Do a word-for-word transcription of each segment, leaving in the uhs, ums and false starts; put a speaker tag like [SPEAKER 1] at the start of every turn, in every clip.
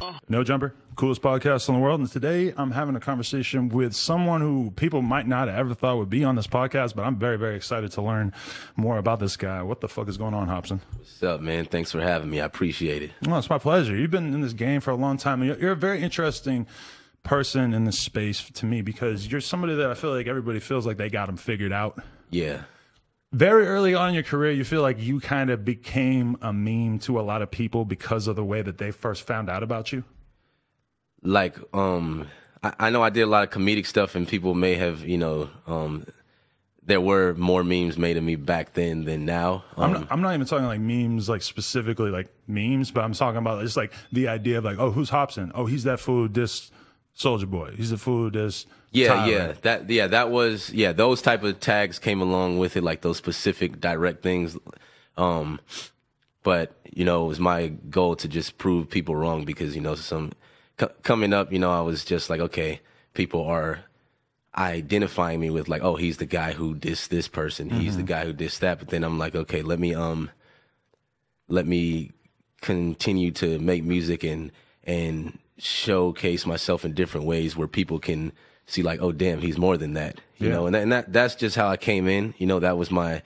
[SPEAKER 1] No Jumper, coolest podcast in the world. And today I'm having a conversation with someone who people might not have ever thought would be on this podcast, but I'm very, very excited to learn more about this guy. What the fuck is going on, Hopsin?
[SPEAKER 2] What's up, man? Thanks for having me. I appreciate it.
[SPEAKER 1] Well, it's my pleasure. You've been in this game for a long time. You're, you're a very interesting person in this space to me because you're somebody that I feel like everybody feels like they got him figured out.
[SPEAKER 2] Yeah.
[SPEAKER 1] Very early on in your career, you feel like you kind of became a meme to a lot of people because of the way that they first found out about you?
[SPEAKER 2] Like, um, I, I know I did a lot of comedic stuff, and people may have, you know, um, there were more memes made of me back then than now. Um,
[SPEAKER 1] I'm, not, I'm not even talking like memes, like specifically like memes, but I'm talking about just like the idea of like, oh, who's Hopsin? Oh, he's that fool, this Soulja Boy. He's the fool, this
[SPEAKER 2] Yeah,
[SPEAKER 1] Tyler.
[SPEAKER 2] yeah, that yeah, that was yeah. Those type of tags came along with it, like those specific direct things. Um, but you know, it was my goal to just prove people wrong because you know, some c- coming up, you know, I was just like, okay, people are identifying me with like, oh, he's the guy who dissed this person, he's mm-hmm. the guy who dissed that. But then I'm like, okay, let me um, let me continue to make music and and showcase myself in different ways where people can see like, oh damn, he's more than that, you yeah. know, and, that, and that that's just how I came in. You know, that was my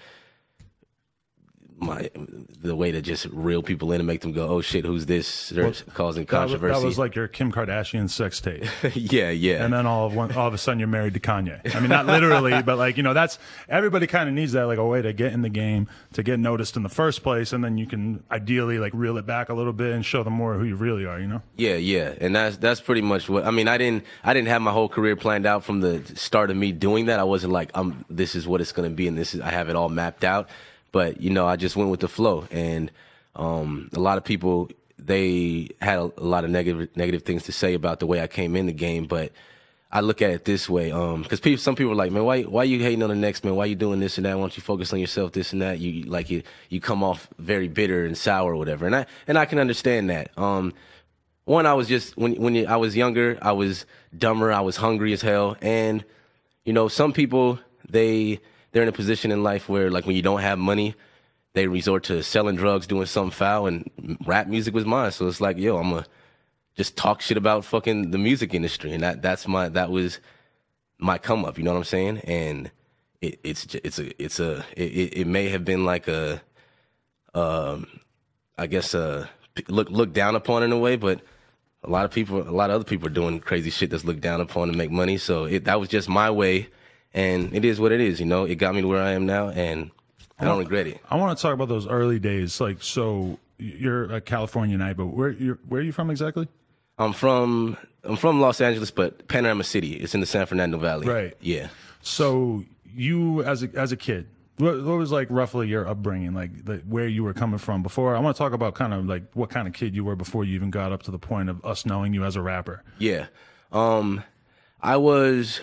[SPEAKER 2] my the way to just reel people in and make them go, oh shit, who's this? Well, causing controversy.
[SPEAKER 1] That was like your Kim Kardashian sex tape.
[SPEAKER 2] yeah, yeah.
[SPEAKER 1] And then all of one, all of a sudden you're married to Kanye. I mean, not literally, but like, you know, that's everybody kind of needs that, like a way to get in the game, to get noticed in the first place, and then you can ideally like reel it back a little bit and show them more who you really are, you know?
[SPEAKER 2] Yeah, yeah. And that's that's pretty much what I mean. I didn't I didn't have my whole career planned out from the start of me doing that. I wasn't like, I'm this is what it's gonna be and this is I have it all mapped out. But, you know, I just went with the flow. And um, a lot of people, they had a, a lot of negative negative things to say about the way I came in the game. But I look at it this way. Because um, people, some people are like, man, why why you hating on the next man? Why you doing this and that? Why don't you focus on yourself, this and that? You like you you come off very bitter and sour or whatever. And I and I can understand that. Um, one, I was just, when, when I was younger, I was dumber. I was hungry as hell. And, you know, some people, they... they're in a position in life where, like, when you don't have money, they resort to selling drugs, doing something foul, and rap music was mine. So it's like, yo, I'm gonna just talk shit about fucking the music industry, and that that's my that was my come up. You know what I'm saying? And it, it's it's a it's a it, it may have been like a, um, I guess a look look down upon in a way, but a lot of people, a lot of other people are doing crazy shit that's looked down upon to make money. So it, that was just my way. And it is what it is, you know. It got me to where I am now, and I don't regret it.
[SPEAKER 1] I want to talk about those early days. Like, so you're a Californianite, but where you're, where are you from exactly?
[SPEAKER 2] I'm from I'm from Los Angeles, but Panorama City. It's in the San Fernando Valley.
[SPEAKER 1] Right.
[SPEAKER 2] Yeah.
[SPEAKER 1] So you, as a as a kid, what, what was like roughly your upbringing, like, like where you were coming from before? I want to talk about kind of like what kind of kid you were before you even got up to the point of us knowing you as a rapper.
[SPEAKER 2] Yeah. Um, I was.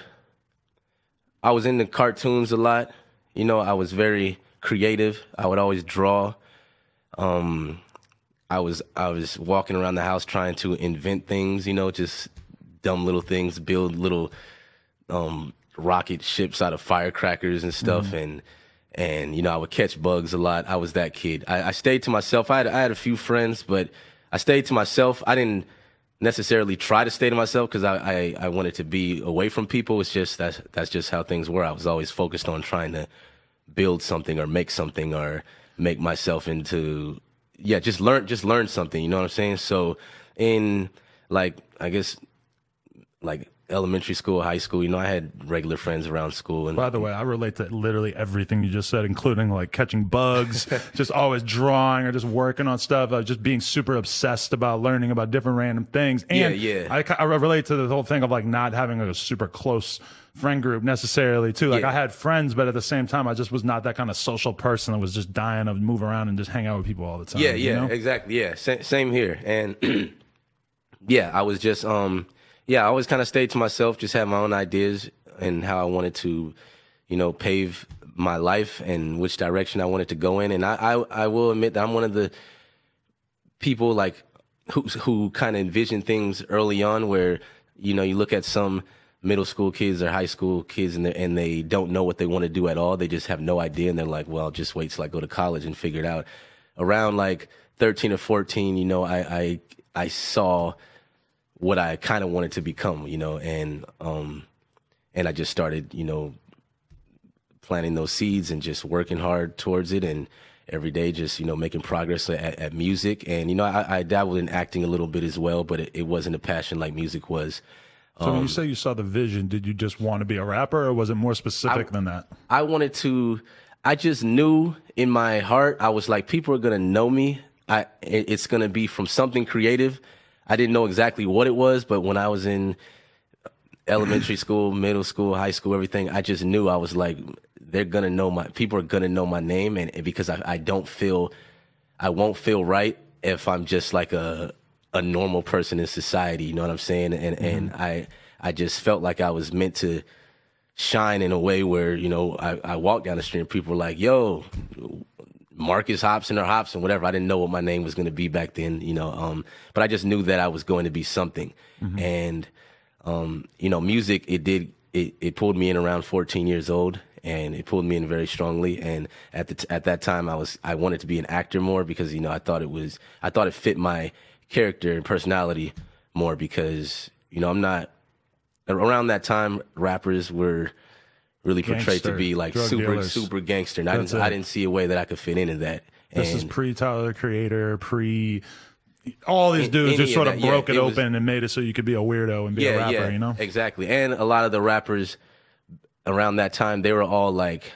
[SPEAKER 2] I was into cartoons a lot. You know, I was very creative. I would always draw. Um, I was I was walking around the house trying to invent things, you know, just dumb little things, build little um, rocket ships out of firecrackers and stuff. Mm-hmm. And, and, you know, I would catch bugs a lot. I was that kid. I, I stayed to myself. I had, I had a few friends, but I stayed to myself. I didn't necessarily try to stay to myself because I, I, I wanted to be away from people. It's just that's that's just how things were. I was always focused on trying to build something or make something or make myself into yeah, just learn just learn something, you know what I'm saying? So in like I guess like elementary school, high school, you know, I had regular friends around school. And
[SPEAKER 1] by the way, I relate to literally everything you just said, including like catching bugs, just always drawing or just working on stuff, uh, just being super obsessed about learning about different random things. And
[SPEAKER 2] yeah, yeah.
[SPEAKER 1] I, I relate to the whole thing of like not having a super close friend group necessarily too. Like yeah. I had friends, but at the same time, I just was not that kind of social person that was just dying to move around and just hang out with people all the time.
[SPEAKER 2] Yeah, yeah,
[SPEAKER 1] you know?
[SPEAKER 2] exactly. Yeah, same, same here. And yeah, I was just, um, yeah, I always kind of stayed to myself, just had my own ideas and how I wanted to, you know, pave my life and which direction I wanted to go in. And I, I, I will admit that I'm one of the people like who, who kind of envision things early on where, you know, you look at some middle school kids or high school kids and they, and they don't know what they want to do at all. They just have no idea. And they're like, well, just wait till I go to college and figure it out. Around like thirteen or fourteen, you know, I, I, I saw what I kind of wanted to become, you know, and um, and I just started, you know, planting those seeds and just working hard towards it, and every day just, you know, making progress at, at music. And, you know, I, I dabbled in acting a little bit as well, but it, it wasn't a passion like music was.
[SPEAKER 1] So when you say you saw the vision, did you just want to be a rapper, or was it more specific
[SPEAKER 2] I,
[SPEAKER 1] than that?
[SPEAKER 2] I wanted to, I just knew in my heart, I was like, people are going to know me. I, it, it's going to be from something creative. I didn't know exactly what it was, but when I was in elementary school, middle school, high school, everything, I just knew. I was like, they're going to know my, people are going to know my name. And, and because I, I don't feel, I won't feel right if I'm just like a, a normal person in society, you know what I'm saying? And mm-hmm. and I I just felt like I was meant to shine in a way where, you know, I, I walked down the street and people were like, yo, Marcus Hopson or Hopson, whatever. I didn't know what my name was going to be back then, you know, um, but I just knew that I was going to be something. Mm-hmm. And, um, you know, music, it did, it, it pulled me in around fourteen years old. And it pulled me in very strongly. And at the t- at that time, I was I wanted to be an actor more because, you know, I thought it was I thought it fit my character and personality more because, you know, I'm not around that time. Rappers were really portrayed
[SPEAKER 1] Gangster,
[SPEAKER 2] to be like
[SPEAKER 1] drug
[SPEAKER 2] super
[SPEAKER 1] dealers.
[SPEAKER 2] super gangster, and I didn't, I didn't see a way that I could fit into that.
[SPEAKER 1] This
[SPEAKER 2] and
[SPEAKER 1] is pre Tyler the Creator, pre all these dudes
[SPEAKER 2] any
[SPEAKER 1] just sort
[SPEAKER 2] of
[SPEAKER 1] of
[SPEAKER 2] that,
[SPEAKER 1] broke
[SPEAKER 2] yeah,
[SPEAKER 1] it,
[SPEAKER 2] it
[SPEAKER 1] open
[SPEAKER 2] was,
[SPEAKER 1] and made it so you could be a weirdo and be
[SPEAKER 2] yeah,
[SPEAKER 1] a rapper,
[SPEAKER 2] yeah,
[SPEAKER 1] you know?
[SPEAKER 2] Exactly. And a lot of the rappers around that time, they were all like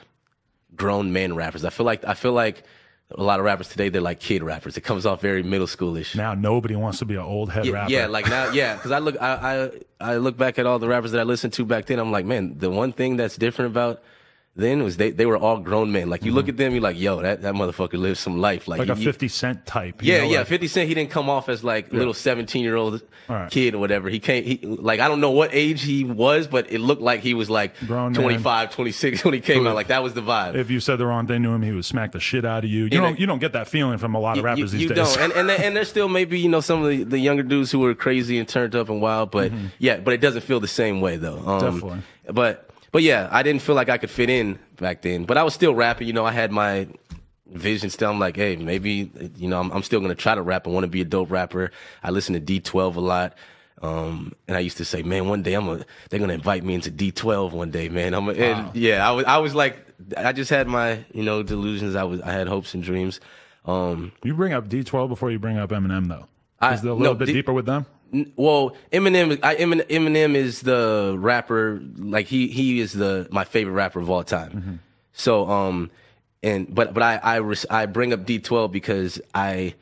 [SPEAKER 2] grown men rappers. I feel like I feel like a lot of rappers today, they're like kid rappers. It comes off very middle schoolish.
[SPEAKER 1] Now nobody wants to be an old head
[SPEAKER 2] yeah,
[SPEAKER 1] rapper.
[SPEAKER 2] Yeah, like now, yeah. Because I look, I, I I look back at all the rappers that I listened to back then. I'm like, man, the one thing that's different about then was they, they were all grown men. Like you mm-hmm. look at them, you're like, yo, that, that motherfucker lives some life. Like,
[SPEAKER 1] like
[SPEAKER 2] you,
[SPEAKER 1] a fifty Cent type.
[SPEAKER 2] Yeah,
[SPEAKER 1] know,
[SPEAKER 2] yeah.
[SPEAKER 1] like,
[SPEAKER 2] fifty Cent, he didn't come off as like
[SPEAKER 1] yeah.
[SPEAKER 2] little seventeen year old
[SPEAKER 1] right.
[SPEAKER 2] kid or whatever. He came, he, like, I don't know what age he was, but it looked like he was like
[SPEAKER 1] grown
[SPEAKER 2] twenty-five,
[SPEAKER 1] man.
[SPEAKER 2] twenty-six when he came out. Like that was the vibe.
[SPEAKER 1] If you said the wrong thing to him, he would smack the shit out of you. You
[SPEAKER 2] and
[SPEAKER 1] don't,
[SPEAKER 2] it,
[SPEAKER 1] you don't get that feeling from a lot of rappers
[SPEAKER 2] you,
[SPEAKER 1] these
[SPEAKER 2] you
[SPEAKER 1] days.
[SPEAKER 2] You don't. And, and, and there's still maybe, you know, some of the, the younger dudes who are crazy and turned up and wild, but mm-hmm. yeah, but it doesn't feel the same way though. Um,
[SPEAKER 1] Definitely.
[SPEAKER 2] But, But yeah, I didn't feel like I could fit in back then. But I was still rapping. You know, I had my vision still. I'm like, hey, maybe, you know, I'm, I'm still going to try to rap. I want to be a dope rapper. I listen to D twelve a lot. Um, and I used to say, man, one day I'm a, they're going to invite me into D twelve one day, man. I'm a, wow. and yeah, I was, I was like, I just had my, you know, delusions. I was, I had hopes and dreams. Um,
[SPEAKER 1] you bring up D twelve before you bring up Eminem though.
[SPEAKER 2] I,
[SPEAKER 1] Is it a little
[SPEAKER 2] no,
[SPEAKER 1] bit
[SPEAKER 2] D-
[SPEAKER 1] deeper with them?
[SPEAKER 2] Well, Eminem, I, Eminem, Eminem is the rapper. Like he, he is the my favorite rapper of all time. Mm-hmm. So, um, and but but I I, res, I bring up D twelve because I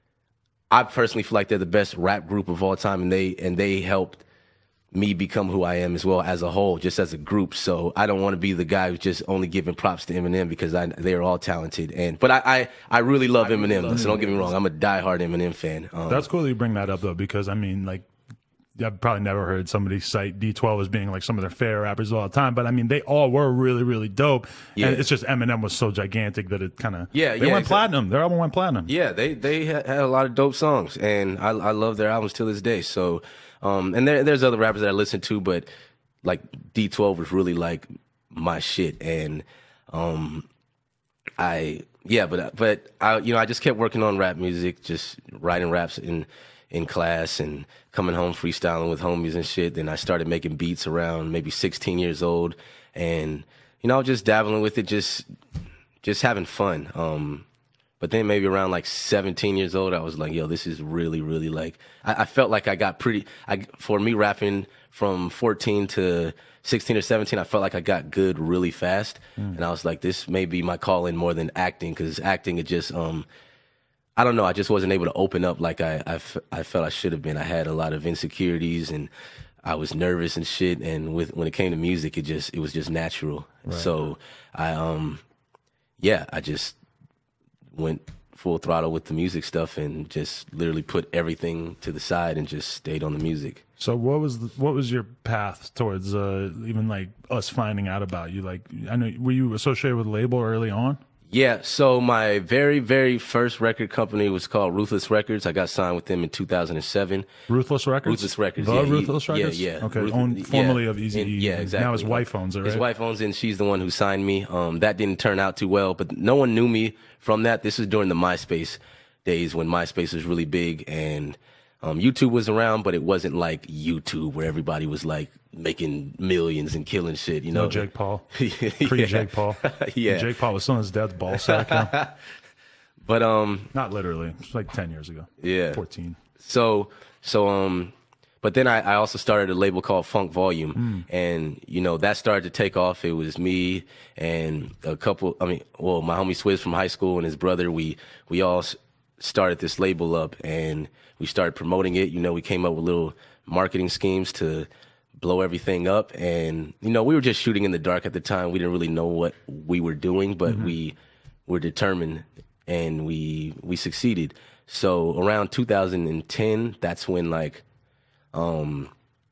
[SPEAKER 2] I personally feel like they're the best rap group of all time, and they and they helped me become who I am as well as a whole, just as a group. So I don't want to be the guy who's just only giving props to Eminem because I, they are all talented. And but I, I, I really love I Eminem. Really love so don't Eminem. Get me wrong, I'm a diehard Eminem fan. Um,
[SPEAKER 1] That's cool that you bring that up though, because I mean, like, I've probably never heard somebody cite D twelve as being like some of their favorite rappers of all the time. But I mean, they all were really, really dope. Yeah. And it's just Eminem was so gigantic that it kind of
[SPEAKER 2] yeah,
[SPEAKER 1] they
[SPEAKER 2] yeah,
[SPEAKER 1] went
[SPEAKER 2] exactly.
[SPEAKER 1] platinum. Their album went platinum.
[SPEAKER 2] Yeah, they they had, had a lot of dope songs, and I I love their albums till this day. So. Um, and there, there's other rappers that I listen to, but like D twelve was really like my shit. And, um, I, yeah, but, but I, you know, I just kept working on rap music, just writing raps in, in class and coming home freestyling with homies and shit. Then I started making beats around maybe sixteen years old, and, you know, just dabbling with it, just, just having fun. Um, But then maybe around like seventeen years old, I was like, yo, this is really, really like, I, I felt like I got pretty, I, for me rapping from fourteen to sixteen or seventeen, I felt like I got good really fast. Mm. And I was like, this may be my calling more than acting, because acting, it just, um, I don't know, I just wasn't able to open up like I, I, f- I felt I should have been. I had a lot of insecurities and I was nervous and shit. And with when it came to music, it just, it was just natural. Right. So I, um, yeah, I just, went full throttle with the music stuff and just literally put everything to the side and just stayed on the music.
[SPEAKER 1] So what was the, what was your path towards uh, even like us finding out about you? Like, I know, were you associated with a label early on?
[SPEAKER 2] Yeah, so my very, very first record company was called Ruthless Records. I got signed with them in two thousand seven.
[SPEAKER 1] Ruthless Records?
[SPEAKER 2] Ruthless Records,
[SPEAKER 1] The
[SPEAKER 2] yeah.
[SPEAKER 1] Ruthless
[SPEAKER 2] he,
[SPEAKER 1] Records?
[SPEAKER 2] Yeah, yeah.
[SPEAKER 1] Okay,
[SPEAKER 2] Ruth,
[SPEAKER 1] owned formerly
[SPEAKER 2] yeah,
[SPEAKER 1] of Eazy-E.
[SPEAKER 2] Yeah, exactly.
[SPEAKER 1] Now his wife owns it, right?
[SPEAKER 2] His wife owns it, and she's the one who signed me. Um, that didn't turn out too well, but no one knew me from that. This was during the MySpace days when MySpace was really big, and Um, YouTube was around, but it wasn't like YouTube where everybody was like making millions and killing shit, you know?
[SPEAKER 1] No Jake Paul.
[SPEAKER 2] Yeah.
[SPEAKER 1] Pre-Jake Paul.
[SPEAKER 2] Yeah.
[SPEAKER 1] Jake Paul was still in his dad's ball sack. Yeah.
[SPEAKER 2] But, um...
[SPEAKER 1] Not literally. It's like ten years ago.
[SPEAKER 2] Yeah.
[SPEAKER 1] fourteen.
[SPEAKER 2] So, so, um... But then I, I also started a label called Funk Volume, mm. and, you know, that started to take off. It was me and a couple, I mean, well, my homie Swizz from high school and his brother, we, we all started this label up, and we started promoting it. You know, we came up with little marketing schemes to blow everything up, and, you know, we were just shooting in the dark at the time. We didn't really know what we were doing, but mm-hmm. we were determined, and we, we succeeded. So around two thousand ten, that's when, like, Um,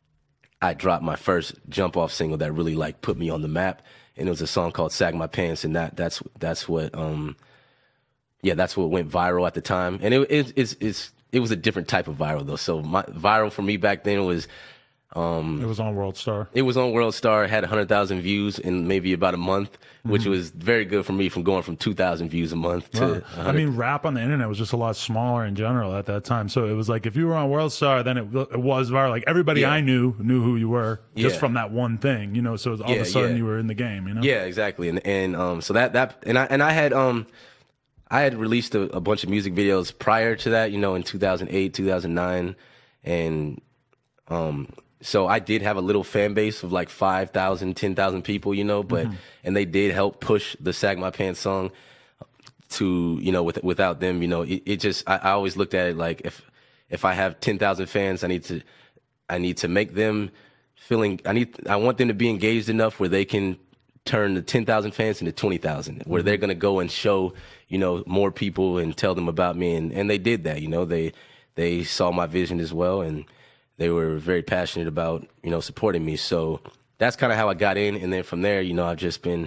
[SPEAKER 2] I dropped my first jump off single that really like put me on the map, and it was a song called "Sag My Pants," and that that's that's what um, yeah, that's what went viral at the time, and it it it's it's it was a different type of viral though. So my viral for me back then was um,
[SPEAKER 1] it was on World Star.
[SPEAKER 2] It was on World Star. It had a hundred thousand views in maybe about a month, mm-hmm. which was very good for me from going from two thousand views a month to.
[SPEAKER 1] Right. I mean, rap on the internet was just a lot smaller in general at that time. So it was like if you were on World Star, then it, it was viral. Like everybody yeah. I knew knew who you were just yeah. from that one thing, you know. So all yeah, of a sudden
[SPEAKER 2] yeah.
[SPEAKER 1] you were in the game, you know.
[SPEAKER 2] Yeah, exactly. And and um, so that that and I and I had um. I had released a, a bunch of music videos prior to that, you know, in two thousand eight, two thousand nine, and um, so I did have a little fan base of like five thousand, ten thousand people, you know, but, mm-hmm. and they did help push the Sag My Pants song to, you know, with, without them, you know, it, it just, I, I always looked at it like if, if I have ten thousand fans, I need to, I need to make them feeling, I need, I want them to be engaged enough where they can turn the ten thousand fans into twenty thousand, where mm-hmm. they're going to go and show, you know, more people and tell them about me. And, and they did that, you know, they, they saw my vision as well. And they were very passionate about, you know, supporting me. So that's kind of how I got in. And then from there, you know, I've just been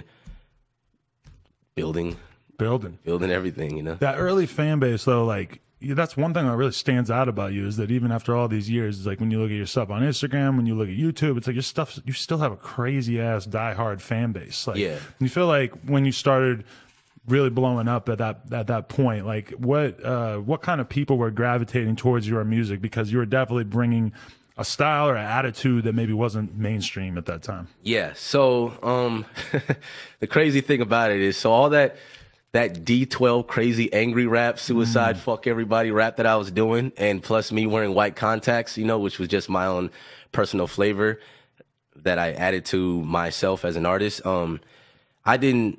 [SPEAKER 2] building,
[SPEAKER 1] building,
[SPEAKER 2] building everything, you know.
[SPEAKER 1] That early fan base though, like, that's one thing that really stands out about you is that even after all these years, it's like when you look at your stuff on Instagram, when you look at YouTube, it's like your stuff, you still have a crazy ass diehard fan base. Like,
[SPEAKER 2] yeah.
[SPEAKER 1] You feel like when you started really blowing up at that at that point, like what uh, what kind of people were gravitating towards your music, because you were definitely bringing a style or an attitude that maybe wasn't mainstream at that time.
[SPEAKER 2] Yeah. So um, the crazy thing about it is, so all that. That D twelve crazy angry rap, suicide, mm. fuck everybody rap that I was doing, and plus me wearing white contacts, you know, which was just my own personal flavor that I added to myself as an artist. Um, I didn't,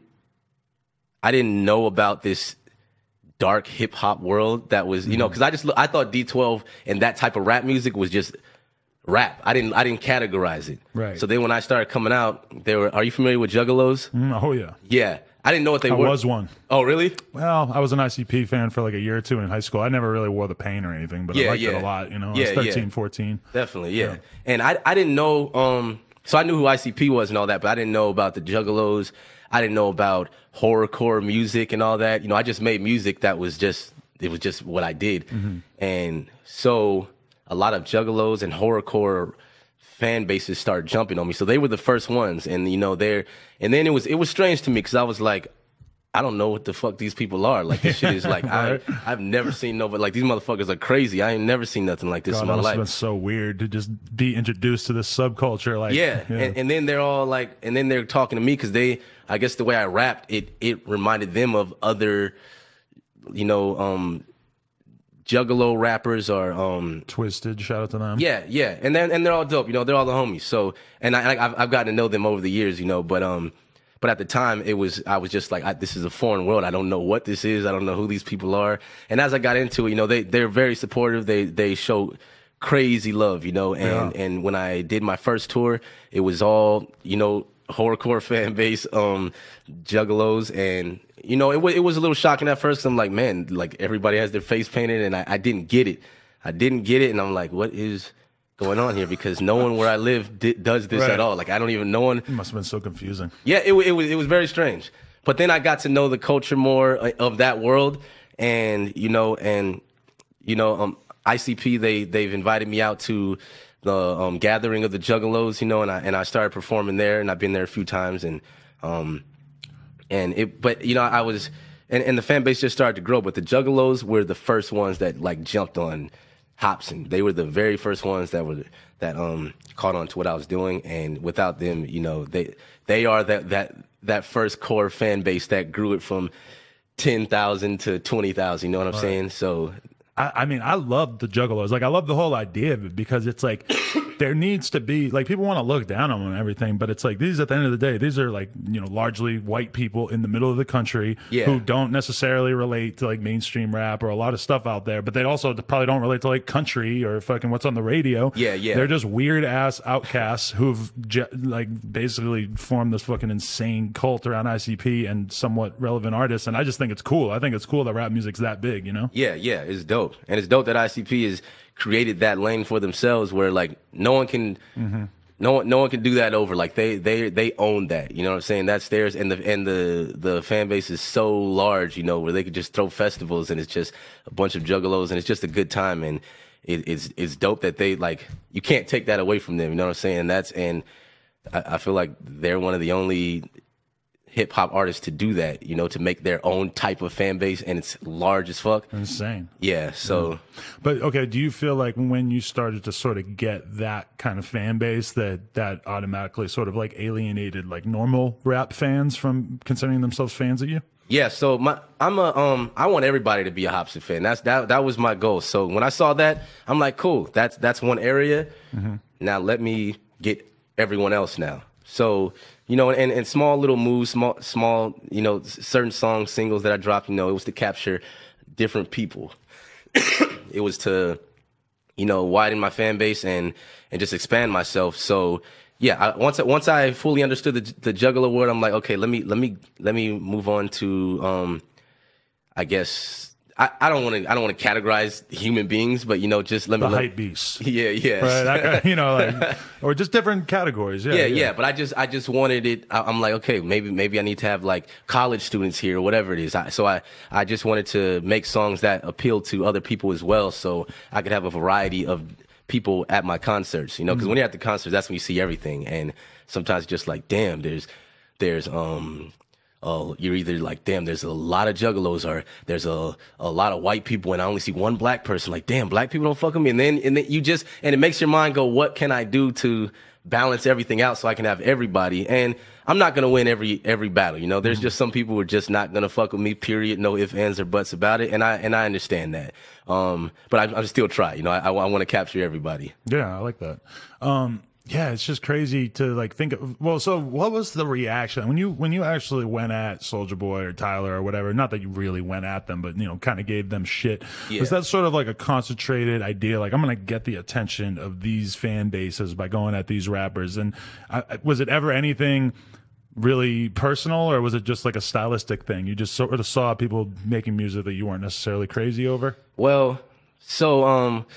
[SPEAKER 2] I didn't know about this dark hip hop world that was, you mm. know, because I just I thought D twelve and that type of rap music was just rap. I didn't I didn't categorize it.
[SPEAKER 1] Right.
[SPEAKER 2] So then when I started coming out, they were. Are you familiar with Juggalos?
[SPEAKER 1] Mm, oh yeah.
[SPEAKER 2] Yeah. I didn't know what they
[SPEAKER 1] I
[SPEAKER 2] were.
[SPEAKER 1] I was one.
[SPEAKER 2] Oh, really?
[SPEAKER 1] Well, I was an I C P fan for like a year or two in high school. I never really wore the paint or anything, but
[SPEAKER 2] yeah,
[SPEAKER 1] I liked
[SPEAKER 2] yeah.
[SPEAKER 1] it a lot, you know.
[SPEAKER 2] Yeah,
[SPEAKER 1] I was thirteen,
[SPEAKER 2] yeah.
[SPEAKER 1] fourteen.
[SPEAKER 2] Definitely, yeah.
[SPEAKER 1] yeah.
[SPEAKER 2] And I I didn't know, um, so I knew who I C P was and all that, but I didn't know about the Juggalos. I didn't know about horrorcore music and all that. You know, I just made music that was just, it was just what I did. Mm-hmm. And so a lot of Juggalos and horrorcore fan bases started jumping on me. So they were the first ones. And, you know, they're, and then it was, it was strange to me because I was like, I don't know what the fuck these people are. Like, this shit is like, right. I, I've never seen nobody, like, these motherfuckers are crazy. I ain't never seen nothing like this
[SPEAKER 1] God,
[SPEAKER 2] in my
[SPEAKER 1] that must
[SPEAKER 2] life.
[SPEAKER 1] have been so weird to just be introduced to this subculture. Like,
[SPEAKER 2] yeah.
[SPEAKER 1] yeah.
[SPEAKER 2] And, and then they're all like, and then they're talking to me because they, I guess the way I rapped, it, it reminded them of other, you know, um, Juggalo rappers or, um,
[SPEAKER 1] Twisted, shout out to them.
[SPEAKER 2] Yeah. Yeah. And then, and they're all dope, you know, they're all the homies. So, and I, I've, I've gotten to know them over the years, you know, but, um, But at the time, it was I was just like, I, this is a foreign world. I don't know what this is. I don't know who these people are. And as I got into it, you know, they they're very supportive. They they show crazy love, you know. And yeah. and when I did my first tour, it was all, you know, horrorcore fan base, um, Juggalos, and you know, it was it was a little shocking at first. 'Cause I'm like, man, like everybody has their face painted, and I, I didn't get it. I didn't get it, and I'm like, what is going on here? Because no one where I live di- does this
[SPEAKER 1] right.
[SPEAKER 2] at all. Like, I don't even know one.
[SPEAKER 1] It must have been so confusing.
[SPEAKER 2] Yeah, it, it was it was very strange. But then I got to know the culture more of that world, and you know, and you know, um, I C P they they've invited me out to the um, gathering of the Juggalos, you know, and I and I started performing there, and I've been there a few times, and um, and it, but you know, I was, and, and the fan base just started to grow. But the Juggalos were the first ones that like jumped on Hopsin. They were the very first ones that were that um caught on to what I was doing, and without them, you know, they they are that that that first core fan base that grew it from ten thousand to twenty thousand. You know what I'm right. saying? So.
[SPEAKER 1] I, I mean, I love the Juggalos. Like, I love the whole idea of it because it's like there needs to be, like, people want to look down on them and everything, but it's like these, at the end of the day, these are like, you know, largely white people in the middle of the country yeah. who don't necessarily relate to like mainstream rap or a lot of stuff out there, but they also probably don't relate to like country or fucking what's on the radio.
[SPEAKER 2] Yeah, yeah.
[SPEAKER 1] They're just weird ass outcasts who've je- like basically formed this fucking insane cult around I C P and somewhat relevant artists. And I just think it's cool. I think it's cool that rap music's that big, you know?
[SPEAKER 2] Yeah, yeah, it's dope. And it's dope that I C P has created that lane for themselves where like no one can mm-hmm. no one no one can do that over. Like they they they own that. You know what I'm saying? That's theirs, and the and the the fan base is so large, you know, where they could just throw festivals and it's just a bunch of juggalos and it's just a good time, and it, it's it's dope that they like you can't take that away from them, you know what I'm saying? And that's and I, I feel like they're one of the only hip hop artists to do that, you know, to make their own type of fan base, and it's large as fuck.
[SPEAKER 1] Insane.
[SPEAKER 2] Yeah. So,
[SPEAKER 1] yeah. But okay, do you feel like when you started to sort of get that kind of fan base that that automatically sort of like alienated like normal rap fans from considering themselves fans of you?
[SPEAKER 2] Yeah. So my, I'm a, um, I want everybody to be a Hopsin fan. That's that. That was my goal. So when I saw that, I'm like, cool. That's that's one area. Mm-hmm. Now let me get everyone else now. So. You know, and, and small little moves, small, small, you know, certain songs, singles that I dropped, you know, it was to capture different people. It was to, you know, widen my fan base and, and just expand myself. So, yeah, I, once, once I fully understood the, the Juggalo word, I'm like, okay, let me, let me, let me move on to, um, I guess, I, I don't want to. I don't want to categorize human beings, but you know, just let me.
[SPEAKER 1] The
[SPEAKER 2] let,
[SPEAKER 1] hype beasts.
[SPEAKER 2] Yeah, yeah.
[SPEAKER 1] Right, that kind of, you know, like, or just different categories. Yeah,
[SPEAKER 2] yeah,
[SPEAKER 1] yeah,
[SPEAKER 2] yeah. But I just, I just wanted it. I, I'm like, okay, maybe, maybe I need to have like college students here or whatever it is. I, so I, I just wanted to make songs that appeal to other people as well, so I could have a variety of people at my concerts. You know, because mm-hmm. when you're at the concerts, that's when you see everything, and sometimes just like, damn, there's, there's, um. Oh, you're either like, damn, there's a lot of juggalos, or there's a, a lot of white people, and I only see one black person. Like, damn, black people don't fuck with me. And then, and then you just, and it makes your mind go, what can I do to balance everything out so I can have everybody? And I'm not gonna win every every battle. You know, there's just some people who are just not gonna fuck with me. Period. No ifs, ands, or buts about it. And I and I understand that. Um, but I, I'm still try. You know, I, I, I want to capture everybody.
[SPEAKER 1] Yeah, I like that. Um. Yeah, it's just crazy to like think of. Well, so what was the reaction when you when you actually went at Soulja Boy or Tyler or whatever? Not that you really went at them, but you know, kind of gave them shit. Yeah. Was that sort of like a concentrated idea? Like, I'm gonna get the attention of these fan bases by going at these rappers. And I, was it ever anything really personal, or was it just like a stylistic thing? You just sort of saw people making music that you weren't necessarily crazy over.
[SPEAKER 2] Well, so um.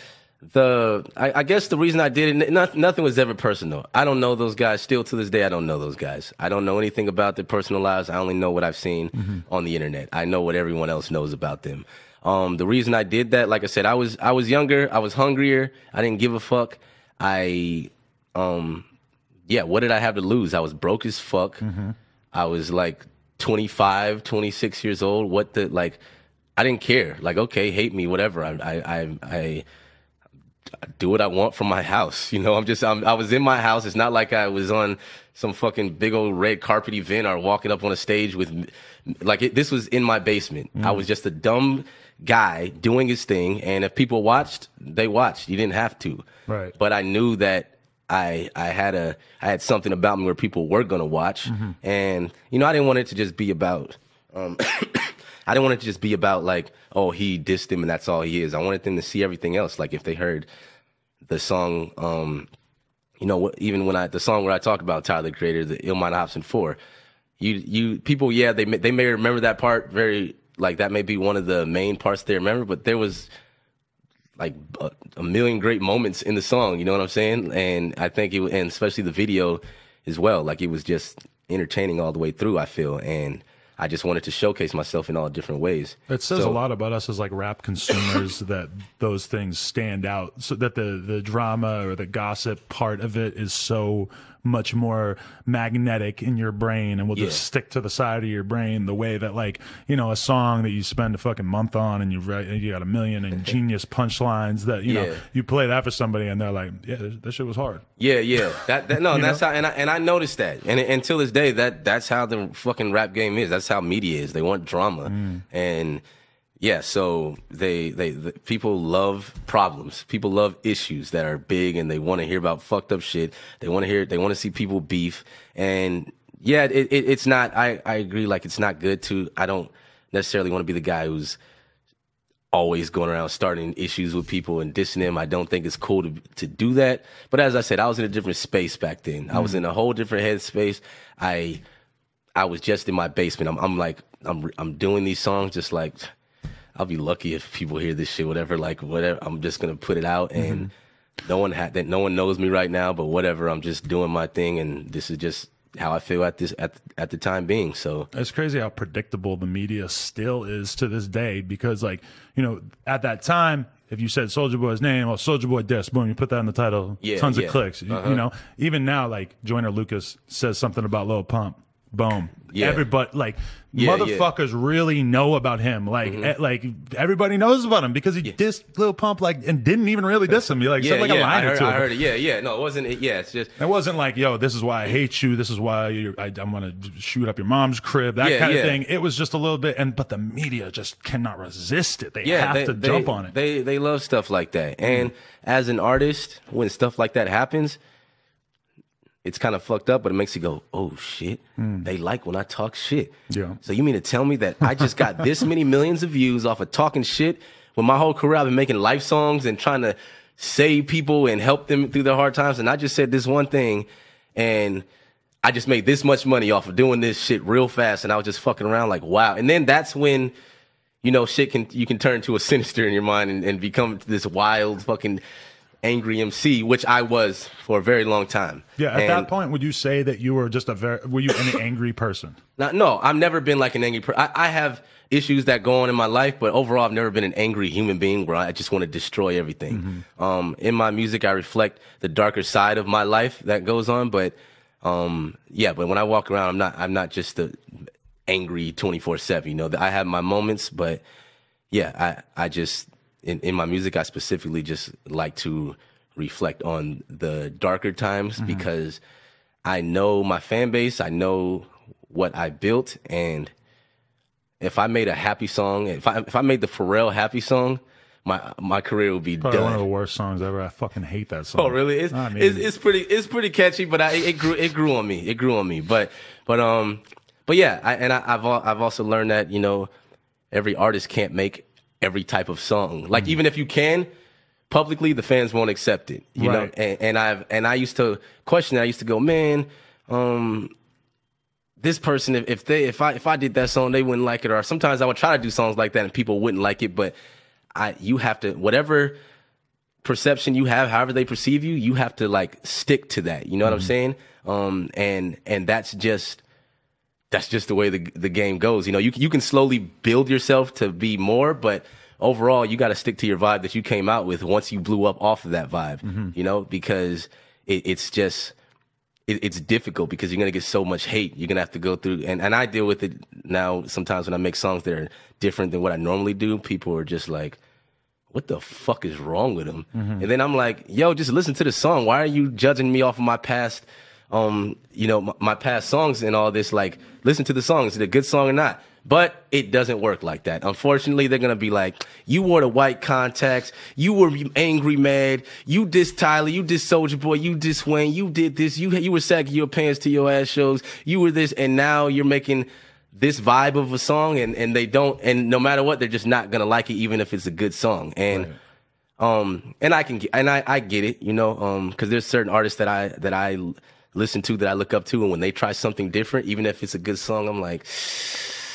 [SPEAKER 2] The I, I guess the reason I did it, not, nothing was ever personal. I don't know those guys. Still to this day, I don't know those guys. I don't know anything about their personal lives. I only know what I've seen mm-hmm. on the internet. I know what everyone else knows about them. Um, the reason I did that, like I said, I was I was younger. I was hungrier. I didn't give a fuck. I, um, yeah, what did I have to lose? I was broke as fuck. Mm-hmm. I was like twenty-five, twenty-six years old. What the like? I didn't care. Like, okay, hate me, whatever. I I I. I do what I want from my house. You know, I'm just, I'm, I was in my house. It's not like I was on some fucking big old red carpet event or walking up on a stage with, like, it, this was in my basement. Mm. I was just a dumb guy doing his thing. And if people watched, they watched. You didn't have to.
[SPEAKER 1] Right.
[SPEAKER 2] But I knew that I, I had a, I had something about me where people were going to watch. Mm-hmm. And, you know, I didn't want it to just be about, um, I didn't want it to just be about like, oh, he dissed him and that's all he is. I wanted them to see everything else. Like if they heard the song, um, you know, even when I, the song where I talk about Tyler, the Creator, the Illmind Hopsin four, you, you, people, yeah, they may, they may remember that part very, like that may be one of the main parts they remember, but there was like a, a million great moments in the song, you know what I'm saying? And I think it, and especially the video as well, like it was just entertaining all the way through, I feel. And I just wanted to showcase myself in all different ways.
[SPEAKER 1] It says
[SPEAKER 2] so,
[SPEAKER 1] a lot about us as like rap consumers that those things stand out, so that the, the drama or the gossip part of it is so much more magnetic in your brain and will just
[SPEAKER 2] Yeah.
[SPEAKER 1] stick to the side of your brain the way that, like, you know, a song that you spend a fucking month on and you write, you got a million ingenious punchlines that, you know,
[SPEAKER 2] Yeah.
[SPEAKER 1] you play that for somebody and they're like, yeah, this, this shit was hard.
[SPEAKER 2] Yeah, yeah. That, that no,
[SPEAKER 1] You
[SPEAKER 2] that's
[SPEAKER 1] know?
[SPEAKER 2] how, and I and I noticed that, and until this day, that that's how the fucking rap game is. That's how media is. They want drama,
[SPEAKER 1] Mm.
[SPEAKER 2] and yeah, so they they the, people love problems. People love issues that are big, and they want to hear about fucked up shit. They want to hear. They want to see people beef, and yeah, it, it, it's not. I I agree. Like, it's not good to. I don't necessarily want to be the guy who's always going around starting issues with people and dissing them. I don't think it's cool to to do that. But as I said, I was in a different space back then. I was in a whole different headspace. I I was just in my basement. I'm I'm like I'm I'm doing these songs just like, I'll be lucky if people hear this shit, whatever, like whatever. I'm just gonna put it out, and no one had that. No one knows me right now, but whatever. I'm just doing my thing, and this is just how I feel at this at at the time being. So
[SPEAKER 1] It's crazy how predictable the media still is to this day, because, like, you know, at that time, if you said Soulja Boy's name, well, Soulja Boy diss, boom, you put that in the title,
[SPEAKER 2] Yeah,
[SPEAKER 1] tons
[SPEAKER 2] yeah.
[SPEAKER 1] of clicks. You,
[SPEAKER 2] Uh-huh.
[SPEAKER 1] you know, even now, like, Joyner Lucas says something about Lil Pump, boom.
[SPEAKER 2] Yeah.
[SPEAKER 1] Everybody, like,
[SPEAKER 2] Yeah,
[SPEAKER 1] motherfuckers really know about him. Like, eh, like everybody knows about him because he dissed Lil Pump, like, and didn't even really diss him. He like
[SPEAKER 2] yeah,
[SPEAKER 1] said like
[SPEAKER 2] yeah,
[SPEAKER 1] a line
[SPEAKER 2] I
[SPEAKER 1] or
[SPEAKER 2] heard,
[SPEAKER 1] two.
[SPEAKER 2] I heard it. Yeah, yeah. No, it wasn't. It, yeah, it's just.
[SPEAKER 1] It wasn't like, yo, this is why I hate you. This is why you're, I, I'm going to shoot up your mom's crib, that
[SPEAKER 2] Yeah,
[SPEAKER 1] kind of
[SPEAKER 2] yeah.
[SPEAKER 1] thing. It was just a little bit, and but the media just cannot resist it. They
[SPEAKER 2] Yeah,
[SPEAKER 1] have
[SPEAKER 2] they,
[SPEAKER 1] to
[SPEAKER 2] they,
[SPEAKER 1] jump on it.
[SPEAKER 2] They they love stuff like that. And as an artist, when stuff like that happens, it's kind of fucked up, but it makes you go, oh shit, they like when I talk shit.
[SPEAKER 1] Yeah.
[SPEAKER 2] So you mean to tell me that I just got this many millions of views off of talking shit when my whole career I've been making life songs and trying to save people and help them through their hard times, and I just said this one thing and I just made this much money off of doing this shit real fast, and I was just fucking around like, wow. And then that's when, you know, shit can, you can turn to a sinister in your mind and, and become this wild fucking angry M C, which I was for a very long time.
[SPEAKER 1] Yeah, at
[SPEAKER 2] And
[SPEAKER 1] that point, would you say that you were just a very, were you an angry person?
[SPEAKER 2] Now, no, I've never been like an angry person. I, I have issues that go on in my life, but overall, I've never been an angry human being where I just want to destroy everything. Um, in my music, I reflect the darker side of my life that goes on, but um, yeah, but when I walk around, I'm not, I'm not just the angry twenty-four seven, you know, I have my moments, but yeah, I, I just, in, in my music, I specifically just like to reflect on the darker times because I know my fan base, I know what I built, and if I made a happy song, if I if I made the Pharrell happy song, my my career would be
[SPEAKER 1] Probably
[SPEAKER 2] done.
[SPEAKER 1] one of the worst songs ever. I fucking hate that song.
[SPEAKER 2] Oh, really? It's,
[SPEAKER 1] I mean,
[SPEAKER 2] it's it's pretty it's pretty catchy, but I, it grew it grew on me. It grew on me. But but um but yeah, I, and I, I've al- I've also learned that, you know, every artist can't make every type of song. Like
[SPEAKER 1] Mm.
[SPEAKER 2] even if you can, publicly the fans won't accept it. You
[SPEAKER 1] Right.
[SPEAKER 2] know, and, and I've and I used to question that. I used to go, man, um. This person, if, if they, if I, if I did that song, they wouldn't like it. Or sometimes I would try to do songs like that and people wouldn't like it. But I, you have to, whatever perception you have, however they perceive you, you have to like stick to that. You know what I'm saying? Um, and and that's just that's just the way the the game goes. You know, you you can slowly build yourself to be more, but overall, you got to stick to your vibe that you came out with once you blew up off of that vibe. You know, because it, it's just. It's difficult because you're going to get so much hate. You're going to have to go through, and, and I deal with it now sometimes when I make songs that are different than what I normally do. People are just like, what the fuck is wrong with him? And then I'm like, yo, just listen to the song. Why are you judging me off of my past, um, you know, my, my past songs and all this? Like, listen to the song. Is it a good song or not? But it doesn't work like that. Unfortunately, they're going to be like, you wore the white contacts. You were angry, mad. You dissed Tyler. You dissed Soulja Boy. You dissed Wayne. You did this. You you were sagging your pants to your ass shows. You were this. And now you're making this vibe of a song. And, and they don't. And no matter what, they're just not going to like it, even if it's a good song. And right. um and I can and I, I get it, you know, um because there's certain artists that I that I listen to that I look up to. And when they try something different, even if it's a good song, I'm like,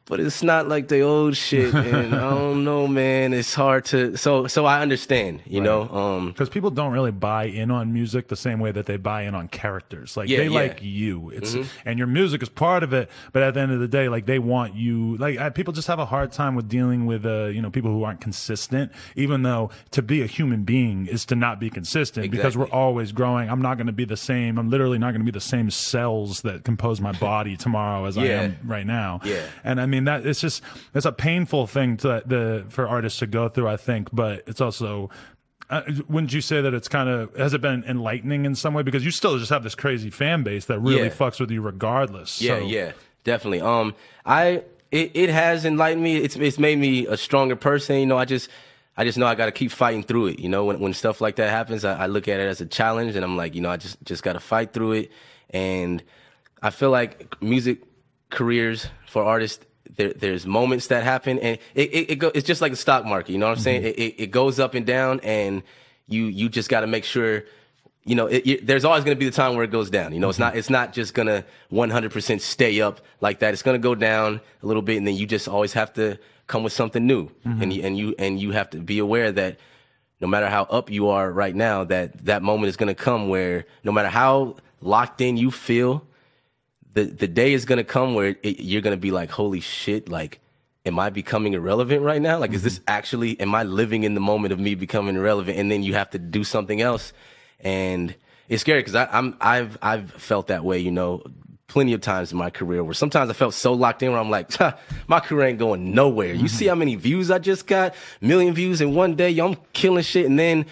[SPEAKER 2] but it's not like the old shit. And I don't know, man. It's hard to. So, so I understand, you
[SPEAKER 1] Right.
[SPEAKER 2] know, um,
[SPEAKER 1] because people don't really buy in on music the same way that they buy in on characters. Like
[SPEAKER 2] Yeah,
[SPEAKER 1] they
[SPEAKER 2] yeah.
[SPEAKER 1] like you. It's and your music is part of it. But at the end of the day, like they want you. Like I, people just have a hard time with dealing with uh, you know, people who aren't consistent. Even though to be a human being is to not be consistent because we're
[SPEAKER 2] Exactly.
[SPEAKER 1] always growing. I'm not going to be the same. I'm literally not going to be the same cells that compose my body tomorrow as I
[SPEAKER 2] Yeah.
[SPEAKER 1] am right now.
[SPEAKER 2] Yeah.
[SPEAKER 1] And I mean that it's just it's a painful thing to the for artists to go through, I think, but it's also uh, wouldn't you say that it's kind of has it been enlightening in some way because you still just have this crazy fan base that really
[SPEAKER 2] Yeah.
[SPEAKER 1] fucks with you regardless.
[SPEAKER 2] Yeah,
[SPEAKER 1] so,
[SPEAKER 2] yeah, definitely. Um, I it, it has enlightened me. It's it's made me a stronger person. You know, I just I just know I got to keep fighting through it. You know, when when stuff like that happens, I, I look at it as a challenge, and I'm like, you know, I just just got to fight through it. And I feel like music careers for artists, there, there's moments that happen, and it it, it go, it's just like the stock market. You know what I'm saying? It, it it goes up and down, and you you just got to make sure. You know, it, it, there's always going to be the time where it goes down. You know, it's not it's not just going to one hundred percent stay up like that. It's going to go down a little bit, and then you just always have to come with something new. And you, and you and you have to be aware that no matter how up you are right now, that that moment is going to come where no matter how locked in you feel, the the day is going to come where it, you're going to be like, holy shit, like, am I becoming irrelevant right now? Like, is this actually, am I living in the moment of me becoming irrelevant? And then you have to do something else. And it's scary because I'm I've I've felt that way, you know, plenty of times in my career where sometimes I felt so locked in where I'm like, huh, my career ain't going nowhere. You see how many views I just got? Million views in one day. Yo, I'm killing shit. And then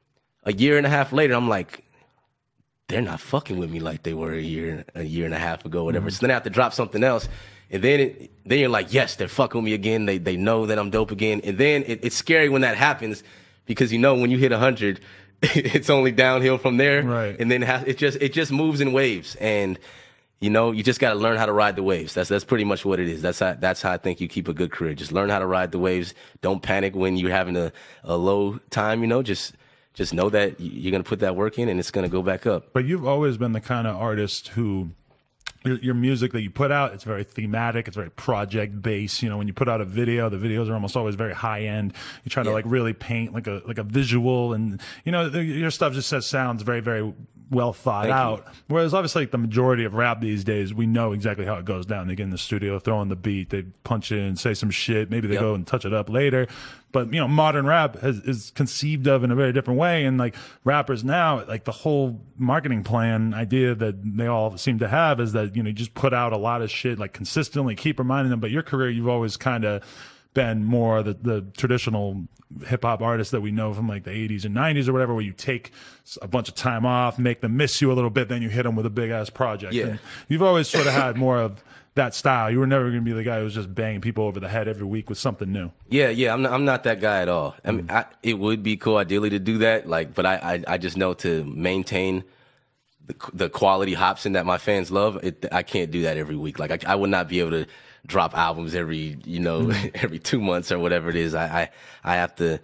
[SPEAKER 2] a year and a half later, I'm like, they're not fucking with me like they were a year a year and a half ago, whatever. So then I have to drop something else. And then it, then you're like, yes, they're fucking with me again. They they know that I'm dope again. And then it, it's scary when that happens because, you know, when you hit one hundred, it's only downhill from there.
[SPEAKER 1] Right.
[SPEAKER 2] And then it, has, it just it just moves in waves. And, you know, you just got to learn how to ride the waves. That's that's pretty much what it is. That's how, that's how I think you keep a good career. Just learn how to ride the waves. Don't panic when you're having a, a low time, you know, just just know that you're going to put that work in and it's going to go back up.
[SPEAKER 1] But you've always been the kind of artist who your, your music that you put out, it's very thematic, it's very project based. You know, when you put out a video, the videos are almost always very high end. You try to
[SPEAKER 2] Yeah.
[SPEAKER 1] like really paint like a like a visual, and you know the, your stuff just says sounds very very well thought
[SPEAKER 2] Thank you.
[SPEAKER 1] out. Whereas obviously like the majority of rap these days, we know exactly how it goes down. They get in the studio, throw in the beat, they punch in, say some shit, maybe they
[SPEAKER 2] Yep.
[SPEAKER 1] go and touch it up later. But you know, modern rap has, is conceived of in a very different way, and like rappers now, like the whole marketing plan idea that they all seem to have is that you know you just put out a lot of shit like consistently, keep reminding them. But your career, you've always kind of been more the, the traditional hip hop artist that we know from like the eighties and nineties or whatever, where you take a bunch of time off, make them miss you a little bit, then you hit them with a big ass project.
[SPEAKER 2] Yeah.
[SPEAKER 1] And you've always sort of had more of that style. You were never going to be the guy who was just banging people over the head every week with something new.
[SPEAKER 2] Yeah, yeah, I'm not, I'm not that guy at all. I mean, I, it would be cool ideally to do that, like, but I, I, I just know to maintain the, the quality Hopsin that my fans love. It, I can't do that every week. Like, I, I would not be able to drop albums every, you know, every two months or whatever it is. I, I, I have to,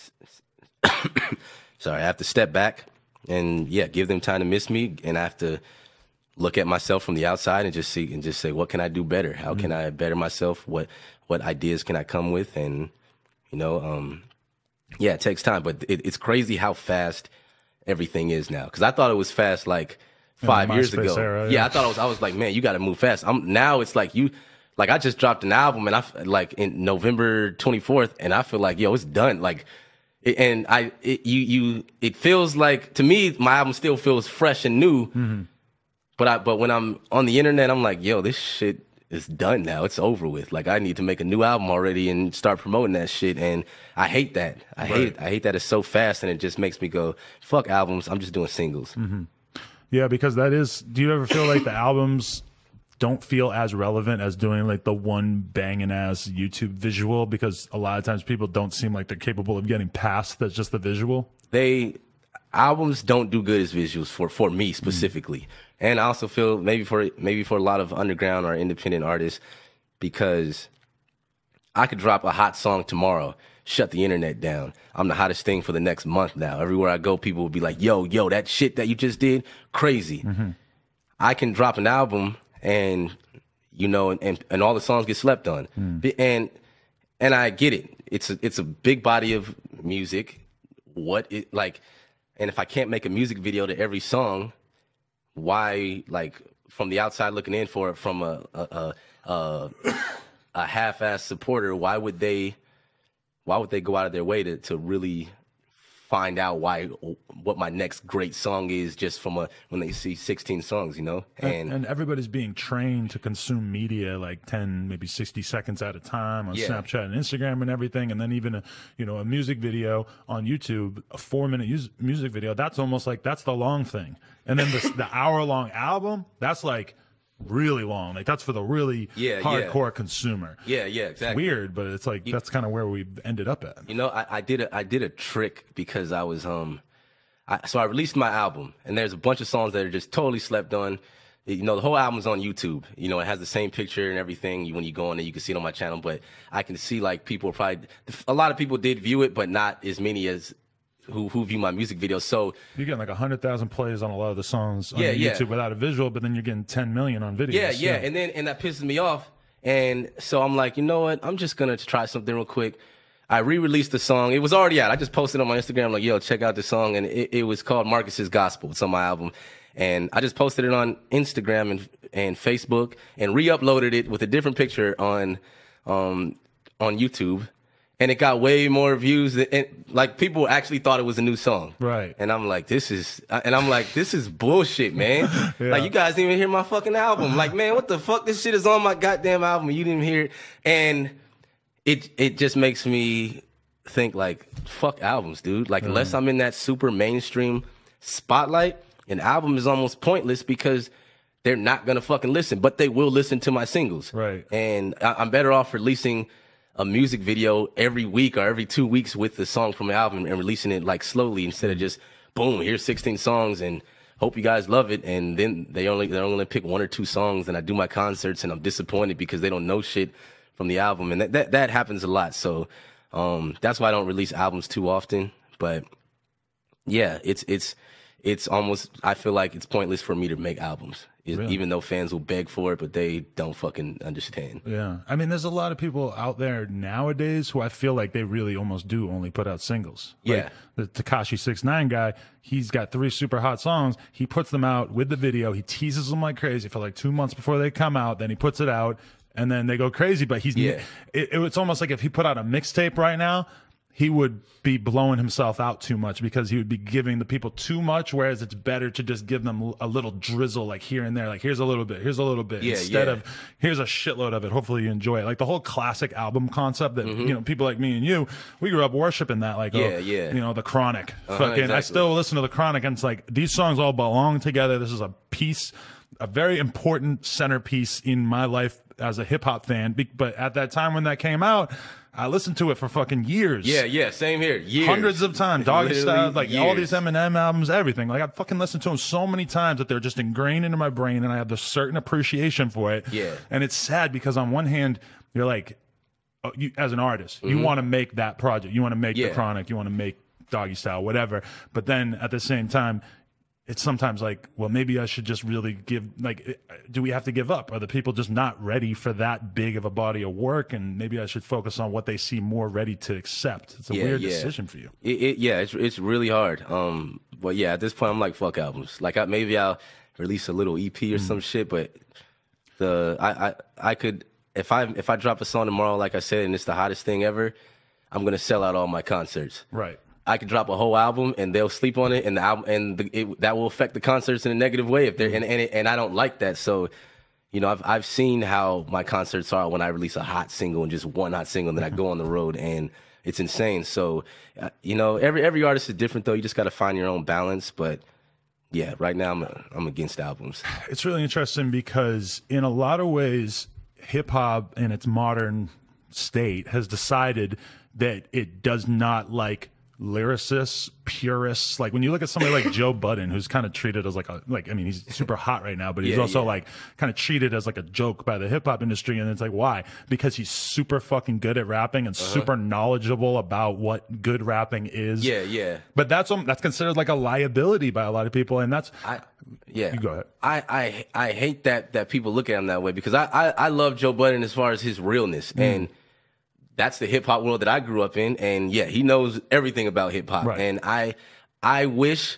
[SPEAKER 2] sorry, I have to step back and yeah, give them time to miss me, and I have to look at myself from the outside and just see and just say, what can I do better? How can I better myself? What what ideas can I come with? And you know, um, yeah, it takes time, but it, it's crazy how fast everything is now. Because I thought it was fast like five
[SPEAKER 1] the
[SPEAKER 2] years
[SPEAKER 1] MySpace
[SPEAKER 2] ago.
[SPEAKER 1] era,
[SPEAKER 2] yeah.
[SPEAKER 1] yeah.
[SPEAKER 2] I thought I was. I was like, man, you got to move fast. I'm now. It's like you. Like I just dropped an album and I f- like in November twenty-fourth, and I feel like yo, it's done. Like. It, and I, it, you, you, it feels like to me, my album still feels fresh and new.
[SPEAKER 1] Mm-hmm.
[SPEAKER 2] But I, but when I'm on the internet, I'm like, yo, this shit is done now. It's over with. Like I need to make a new album already and start promoting that shit. And I hate that. I hate it. I hate that it's so fast, and it just makes me go, fuck albums. I'm just doing singles.
[SPEAKER 1] Mm-hmm. Yeah, because that is. Do you ever feel like the albums don't feel as relevant as doing like the one banging ass YouTube visual? Because a lot of times people don't seem like they're capable of getting past that's just the visual.
[SPEAKER 2] They albums don't do good as visuals for for me specifically, mm. and I also feel maybe for maybe for a lot of underground or independent artists, because I could drop a hot song tomorrow, shut the internet down. I'm the hottest thing for the next month now. Everywhere I go, people will be like, "Yo, yo, that shit that you just did, crazy." Mm-hmm. I can drop an album, and you know, and, and, and all the songs get slept on. Mm. And and I get it. It's a, it's a big body of music. What it like, and if I can't make a music video to every song, why, like, from the outside looking in for it from a a a, a, a half-ass supporter, why would they why would they go out of their way to to really find out why what my next great song is just from a when they see sixteen songs, you know?
[SPEAKER 1] And,
[SPEAKER 2] And
[SPEAKER 1] and everybody's being trained to consume media like ten, maybe sixty seconds at a time on
[SPEAKER 2] Yeah.
[SPEAKER 1] Snapchat and Instagram and everything. And then even a, you know, a music video on YouTube, a four minute use, music video, that's almost like, that's the long thing. And then the, the hour long album, that's like really long. Like that's for the really
[SPEAKER 2] Yeah,
[SPEAKER 1] hardcore
[SPEAKER 2] yeah.
[SPEAKER 1] consumer.
[SPEAKER 2] yeah, yeah, exactly.
[SPEAKER 1] Weird, but it's like, that's kind of where we ended up at.
[SPEAKER 2] You know, I, I did a I did a trick because I was um, I, so I released my album, and there's a bunch of songs that are just totally slept on. You know, the whole album's on YouTube. You know, it has the same picture and everything. You, when you go on there, you can see it on my channel. But I can see like people probably a lot of people did view it, but not as many as who who view my music videos. So
[SPEAKER 1] You're getting like one hundred thousand plays on a lot of the songs on
[SPEAKER 2] Yeah, yeah.
[SPEAKER 1] YouTube without a visual, but then you're getting ten million on videos.
[SPEAKER 2] yeah, yeah, and then and that pisses me off. And so I'm like, you know what? I'm just gonna try something real quick. I re-released the song. It was already out. I just posted on my Instagram like, yo, check out the song, and it, it was called Marcus's Gospel. It's on my album. And I just posted it on Instagram and and Facebook and re-uploaded it with a different picture on um on YouTube. And it got way more views than, and like people actually thought it was a new song.
[SPEAKER 1] Right.
[SPEAKER 2] And I'm like, this is, and I'm like, this is bullshit, man.
[SPEAKER 1] Yeah.
[SPEAKER 2] Like you guys didn't even hear my fucking album. Like, man, what the fuck? This shit is on my goddamn album. You didn't hear it. And it, it just makes me think like, fuck albums, dude. Like, unless I'm in that super mainstream spotlight, an album is almost pointless because they're not going to fucking listen, but they will listen to my singles.
[SPEAKER 1] Right.
[SPEAKER 2] And I, I'm better off releasing a music video every week or every two weeks with the song from the album and releasing it like slowly instead of just boom, here's sixteen songs and hope you guys love it. And then they only, they're only gonna pick one or two songs and I do my concerts and I'm disappointed because they don't know shit from the album. And that, that, that happens a lot. So, um, that's why I don't release albums too often, but yeah, it's, it's, it's almost, I feel like it's pointless for me to make albums. Is,
[SPEAKER 1] Really?
[SPEAKER 2] Even though fans will beg for it, but they don't fucking understand.
[SPEAKER 1] Yeah. I mean, there's a lot of people out there nowadays who I feel like they really almost do only put out singles. Like
[SPEAKER 2] Yeah.
[SPEAKER 1] the Tekashi six nine guy, he's got three super hot songs. He puts them out with the video. He teases them like crazy for like two months before they come out. Then he puts it out and then they go crazy. But he's,
[SPEAKER 2] Yeah.
[SPEAKER 1] it, it's almost like if he put out a mixtape right now, he would be blowing himself out too much because he would be giving the people too much, whereas it's better to just give them a little drizzle, like here and there, like here's a little bit, here's a little bit,
[SPEAKER 2] Yeah,
[SPEAKER 1] instead
[SPEAKER 2] yeah.
[SPEAKER 1] of here's a shitload of it. Hopefully you enjoy it. Like the whole classic album concept that, you know, people like me and you, we grew up worshiping that, like,
[SPEAKER 2] Mm-hmm. Yeah,
[SPEAKER 1] oh,
[SPEAKER 2] yeah.
[SPEAKER 1] you know, the Chronic.
[SPEAKER 2] Uh-huh,
[SPEAKER 1] Fucking, I
[SPEAKER 2] exactly.
[SPEAKER 1] still listen to the Chronic and it's like, these songs all belong together. This is a piece, a very important centerpiece in my life as a hip hop fan. Be- But at that time when that came out, I listened to it for fucking years.
[SPEAKER 2] Yeah, yeah, same here. Years.
[SPEAKER 1] Hundreds of times, Doggy
[SPEAKER 2] Literally
[SPEAKER 1] Style, like all
[SPEAKER 2] years.
[SPEAKER 1] these Eminem albums, everything. Like I fucking listened to them so many times that they're just ingrained into my brain, and I have this certain appreciation for it.
[SPEAKER 2] Yeah.
[SPEAKER 1] And it's sad because on one hand, you're like, oh, you, as an artist, you want to make that project, you want to make
[SPEAKER 2] Yeah.
[SPEAKER 1] the Chronic, you want to make Doggy Style, whatever. But then at the same time, it's sometimes like, well, maybe I should just really give, like, do we have to give up? Are the people just not ready for that big of a body of work? And maybe I should focus on what they see more ready to accept. It's a
[SPEAKER 2] Yeah,
[SPEAKER 1] weird
[SPEAKER 2] yeah.
[SPEAKER 1] decision for you.
[SPEAKER 2] It, it, yeah, it's it's really hard. Um, but yeah, at this point, I'm like, fuck albums. Like, I, maybe I'll release a little E P or some shit. But the I, I I could if I if I drop a song tomorrow, like I said, and it's the hottest thing ever, I'm gonna sell out all my concerts.
[SPEAKER 1] Right.
[SPEAKER 2] I could drop a whole album and they'll sleep on it, and the album and the, it, that will affect the concerts in a negative way if they're and and, it, and I don't like that. So, you know, I've I've seen how my concerts are when I release a hot single and just one hot single, and then I go on the road and it's insane. So, uh, you know, every every artist is different though. You just got to find your own balance. But yeah, right now I'm I'm against albums.
[SPEAKER 1] It's really interesting because in a lot of ways, hip hop in its modern state has decided that it does not like lyricists, purists. Like when you look at somebody like Joe Budden, who's kind of treated as like a, like, I mean, he's super hot right now, but he's
[SPEAKER 2] yeah,
[SPEAKER 1] also
[SPEAKER 2] yeah.
[SPEAKER 1] like kind of treated as like a joke by the hip hop industry. And it's like, why? Because he's super fucking good at rapping and uh-huh. super knowledgeable about what good rapping is.
[SPEAKER 2] Yeah, yeah.
[SPEAKER 1] But that's, um, that's considered like a liability by a lot of people. And that's,
[SPEAKER 2] I, yeah.
[SPEAKER 1] You go ahead.
[SPEAKER 2] I, I, I hate that, that people look at him that way because I, I, I love Joe Budden as far as his realness. Mm. And that's the hip hop world that I grew up in. And yeah, he knows everything about hip hop.
[SPEAKER 1] Right.
[SPEAKER 2] And I, I wish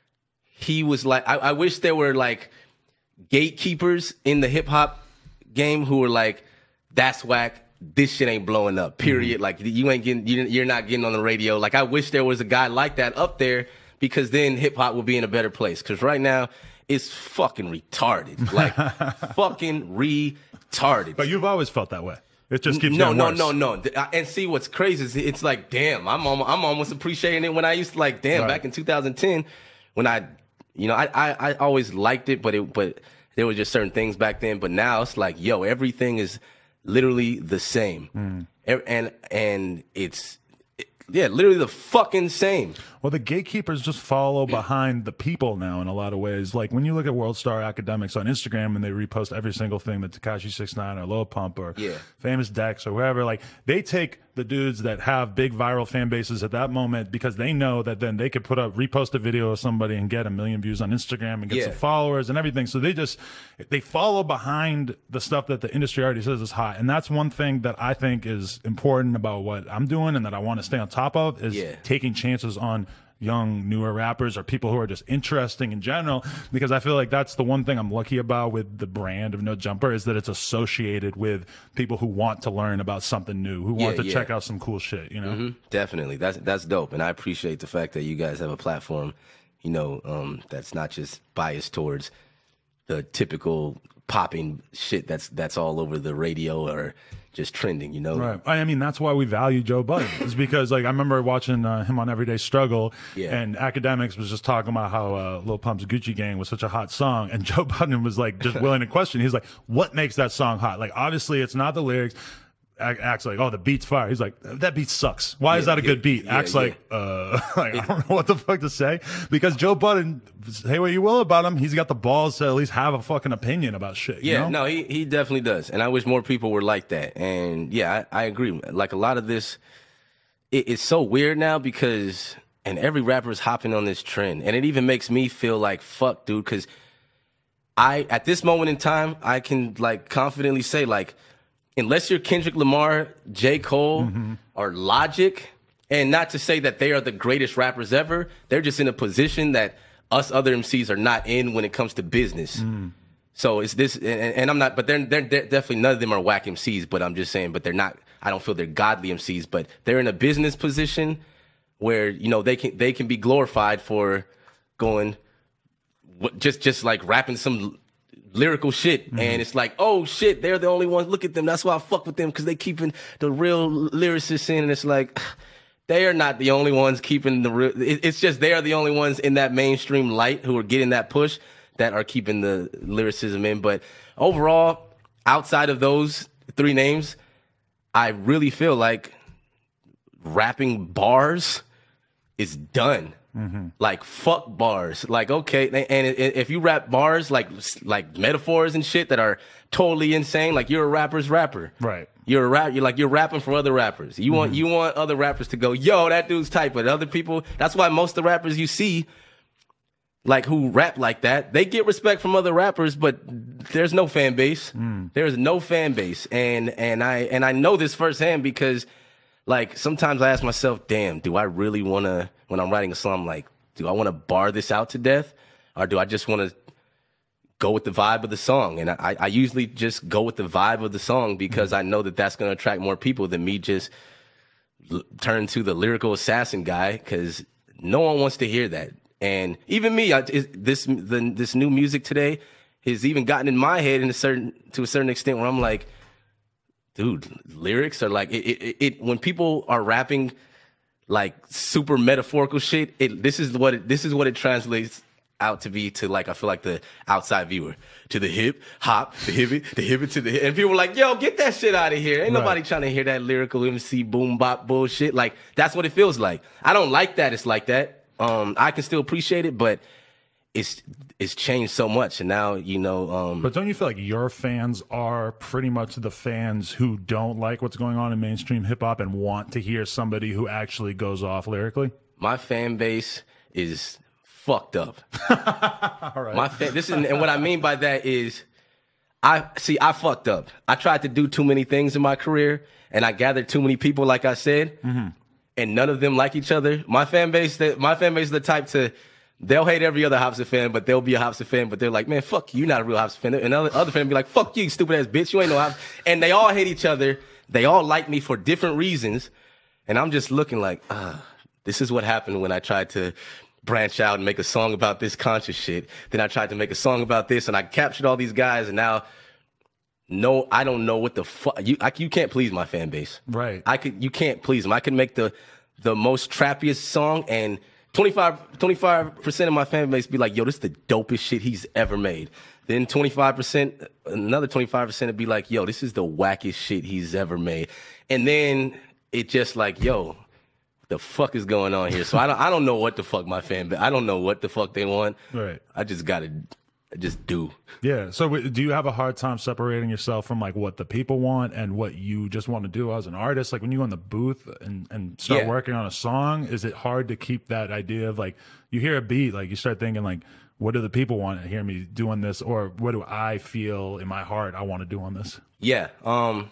[SPEAKER 2] he was like, I, I wish there were like gatekeepers in the hip hop game who were like, that's whack. This shit ain't blowing up, period. Mm-hmm. Like you ain't getting, you're not getting on the radio. Like I wish there was a guy like that up there because then hip hop would be in a better place. Cause right now it's fucking retarded. Like fucking retarded.
[SPEAKER 1] But you've always felt that way. It just keeps
[SPEAKER 2] no,
[SPEAKER 1] getting
[SPEAKER 2] no,
[SPEAKER 1] worse.
[SPEAKER 2] no, no, no. And see, what's crazy is it's like, damn, I'm almost, I'm almost appreciating it when I used to like, damn, right. back in two thousand ten, when I, you know, I, I, I always liked it, but it, but there were just certain things back then. But now it's like, yo, everything is literally the same, mm. and and it's. Yeah, literally the fucking same.
[SPEAKER 1] Well, the gatekeepers just follow behind the people now in a lot of ways. Like when you look at World Star Academics on Instagram and they repost every single thing that Tekashi six nine or Lil Pump or
[SPEAKER 2] yeah.
[SPEAKER 1] Famous Dex or whoever, like they take the dudes that have big viral fan bases at that moment because they know that then they could put up, repost a video of somebody and get a million views on Instagram and get
[SPEAKER 2] yeah.
[SPEAKER 1] some followers and everything. So they just, they follow behind the stuff that the industry already says is hot. And that's one thing that I think is important about what I'm doing and that I want to stay on top of is
[SPEAKER 2] yeah.
[SPEAKER 1] taking chances on young, newer rappers or people who are just interesting in general, because I feel like that's the one thing I'm lucky about with the brand of No Jumper is that it's associated with people who want to learn about something new, who want
[SPEAKER 2] yeah,
[SPEAKER 1] to
[SPEAKER 2] yeah.
[SPEAKER 1] check out some cool shit, you know?
[SPEAKER 2] Mm-hmm. Definitely. That's that's dope. And I appreciate the fact that you guys have a platform, you know, um, that's not just biased towards the typical popping shit that's that's all over the radio or just trending, you know?
[SPEAKER 1] Right. I mean, that's why we value Joe Budden. Is because, like, I remember watching uh, him on Everyday Struggle,
[SPEAKER 2] yeah.
[SPEAKER 1] and Academics was just talking about how uh, Lil Pump's Gucci Gang was such a hot song, and Joe Budden was, like, just willing to question. He's like, what makes that song hot? Like, obviously, it's not the lyrics. Acts like, oh, the beat's fire. He's like, that beat sucks. Why
[SPEAKER 2] yeah,
[SPEAKER 1] is that a
[SPEAKER 2] yeah,
[SPEAKER 1] good beat?
[SPEAKER 2] yeah,
[SPEAKER 1] Acts
[SPEAKER 2] yeah.
[SPEAKER 1] like, uh, like I don't know what the fuck to say. Because Joe Budden, say what you will about him, he's got the balls to at least have a fucking opinion about shit. You
[SPEAKER 2] yeah,
[SPEAKER 1] know?
[SPEAKER 2] no, he, he definitely does. And I wish more people were like that. And yeah, I, I agree. Like a lot of this, it, it's so weird now because, and every rapper is hopping on this trend. And it even makes me feel like, fuck, dude, because I, at this moment in time, I can like confidently say like, unless you're Kendrick Lamar, J. Cole, mm-hmm. or Logic, and not to say that they are the greatest rappers ever, they're just in a position that us other M Cs are not in when it comes to business. Mm. So it's this, and, and I'm not, but they're, they're, they're definitely, none of them are whack M Cs, but I'm just saying, but they're not, I don't feel they're godly M Cs, but they're in a business position where, you know, they can, they can be glorified for going, just, just like rapping some lyrical shit, mm-hmm. and it's like, oh shit, they're the only ones. Look at them. That's why I fuck with them because they keeping the real lyricists in. And it's like, they are not the only ones keeping the real. It's just they are the only ones in that mainstream light who are getting that push that are keeping the lyricism in. But overall, outside of those three names, I really feel like rapping bars is done. Mm-hmm. Like fuck bars, like okay, and if you rap bars like like metaphors and shit that are totally insane, like you're a rapper's rapper,
[SPEAKER 1] right?
[SPEAKER 2] You're a rap, you're like you're rapping for other rappers. You mm-hmm. want you want other rappers to go, yo, that dude's tight, but other people. That's why most of the rappers you see, like who rap like that, they get respect from other rappers, but there's no fan base. Mm. There's no fan base, and and I and I know this firsthand because. Like, sometimes I ask myself, damn, do I really want to, when I'm writing a song, I'm like, do I want to bar this out to death? Or do I just want to go with the vibe of the song? And I, I usually just go with the vibe of the song because I know that that's going to attract more people than me just l- turn to the lyrical assassin guy because no one wants to hear that. And even me, I, is, this the, this new music today has even gotten in my head in a certain to a certain extent where I'm like, dude, lyrics are like it, it, it. When people are rapping like super metaphorical shit, it this is what it, this is what it translates out to be to like I feel like the outside viewer, to the hip hop, the hip the hip to the hip. And people were like, yo, get that shit out of here. Ain't
[SPEAKER 1] right.
[SPEAKER 2] nobody trying to hear that lyrical M C boom bop bullshit. Like that's what it feels like. I don't like that it's like that. Um, I can still appreciate it, but it's it's changed so much, and now you know. Um,
[SPEAKER 1] but don't you feel like your fans are pretty much the fans who don't like what's going on in mainstream hip hop and want to hear somebody who actually goes off lyrically?
[SPEAKER 2] My fan base is fucked up.
[SPEAKER 1] All right.
[SPEAKER 2] My fan, this is, and what I mean by that is, I see I fucked up. I tried to do too many things in my career, and I gathered too many people, like I said, mm-hmm. and none of them like each other. My fan base, that my fan base is the type to. They'll hate every other Hopsin fan, but they'll be a Hopsin fan, but they're like, man, fuck you, you're not a real Hopsin fan. And other, other fans be like, fuck you, stupid ass bitch, you ain't no Hopsin. And they all hate each other. They all like me for different reasons. And I'm just looking like, ah, this is what happened when I tried to branch out and make a song about this conscious shit. Then I tried to make a song about this, and I captured all these guys, and now, no, I don't know what the fuck. You, I, you can't please my fan base.
[SPEAKER 1] Right.
[SPEAKER 2] I could, you can't please them. I can make the, the most trappiest song, and twenty-five percent of my fan base be like, yo, this is the dopest shit he's ever made. Then twenty-five percent, another twenty-five percent would be like, yo, this is the wackest shit he's ever made. And then it just like, yo, the fuck is going on here? So I don't, I don't know what the fuck my fan base, I don't know what the fuck they want.
[SPEAKER 1] Right.
[SPEAKER 2] I just gotta just do.
[SPEAKER 1] Yeah. So w- do you have a hard time separating yourself from like what the people want and what you just want to do as an artist? Like when you go in the booth and, and start
[SPEAKER 2] Yeah.
[SPEAKER 1] working on a song, is it hard to keep that idea of like, you hear a beat, like you start thinking like, what do the people want to hear me doing this? Or what do I feel in my heart I want to do on this?
[SPEAKER 2] Yeah. Um,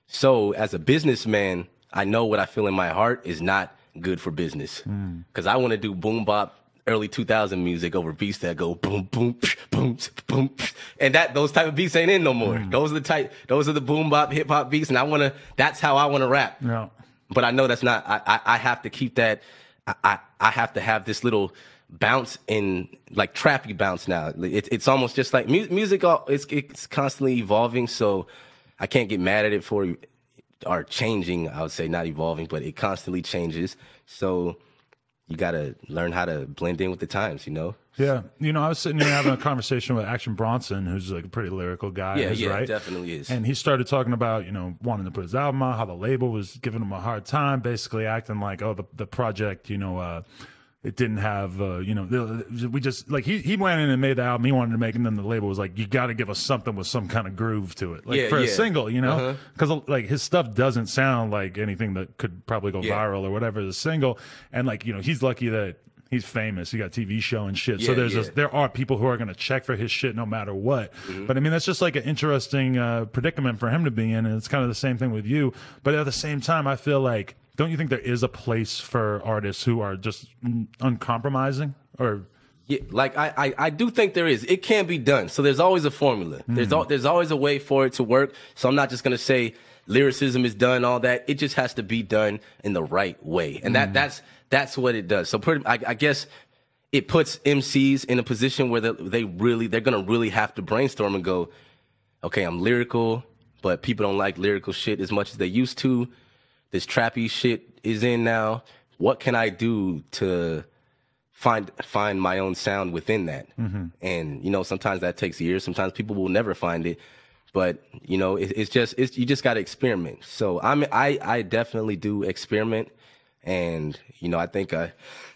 [SPEAKER 2] so as a businessman, I know what I feel in my heart is not good for business. Mm. Cause I want to do boom bop early two thousand music over beats that go boom, boom, psh, boom, psh, boom, psh. And that, those type of beats ain't in no more. Mm. Those are the type, those are the boom bop hip hop beats. And I want to, that's how I want to rap.
[SPEAKER 1] Yeah.
[SPEAKER 2] But I know that's not, I, I, I have to keep that. I, I, I have to have this little bounce in like trappy bounce now. It, it's almost just like mu- music. It's, it's constantly evolving. So I can't get mad at it for, or changing. I would say not evolving, but it constantly changes. So you got to learn how to blend in with the times, you know?
[SPEAKER 1] Yeah. You know, I was sitting here having a conversation with Action Bronson, who's like a pretty lyrical guy.
[SPEAKER 2] Yeah, yeah,
[SPEAKER 1] right?
[SPEAKER 2] definitely is.
[SPEAKER 1] And he started talking about, you know, wanting to put his album out, how the label was giving him a hard time, basically acting like, oh, the, the project, you know, uh, it didn't have, uh, you know, we just, like, he, he went in and made the album he wanted to make, and then the label was like, you got to give us something with some kind of groove to it. Like,
[SPEAKER 2] yeah,
[SPEAKER 1] for
[SPEAKER 2] yeah.
[SPEAKER 1] a single, you know? Because,
[SPEAKER 2] uh-huh.
[SPEAKER 1] like, his stuff doesn't sound like anything that could probably go
[SPEAKER 2] yeah.
[SPEAKER 1] viral or whatever as a single. And, like, you know, he's lucky that he's famous. He got a T V show and shit.
[SPEAKER 2] Yeah,
[SPEAKER 1] so there's
[SPEAKER 2] yeah.
[SPEAKER 1] a, there are people who are going to check for his shit no matter what.
[SPEAKER 2] Mm-hmm.
[SPEAKER 1] But, I mean, that's just, like, an interesting uh, predicament for him to be in, and it's kind of the same thing with you. But at the same time, I feel like, don't you think there is a place for artists who are just uncompromising? Or
[SPEAKER 2] yeah, like I, I, I do think there is. It can be done. So there's always a formula. Mm. There's al- there's always a way for it to work. So I'm not just gonna say lyricism is done, all that. It just has to be done in the right way, and that mm. that's that's what it does. So pretty, I, I guess it puts M Cs in a position where they, they really they're gonna really have to brainstorm and go, okay, I'm lyrical, but people don't like lyrical shit as much as they used to. This trappy shit is in now. What can I do to find find my own sound within that? Mm-hmm. And, you know, sometimes that takes years. Sometimes people will never find it. But, you know, it, it's just, it's, you just got to experiment. So I'm, I, I definitely do experiment. And, you know, I think I,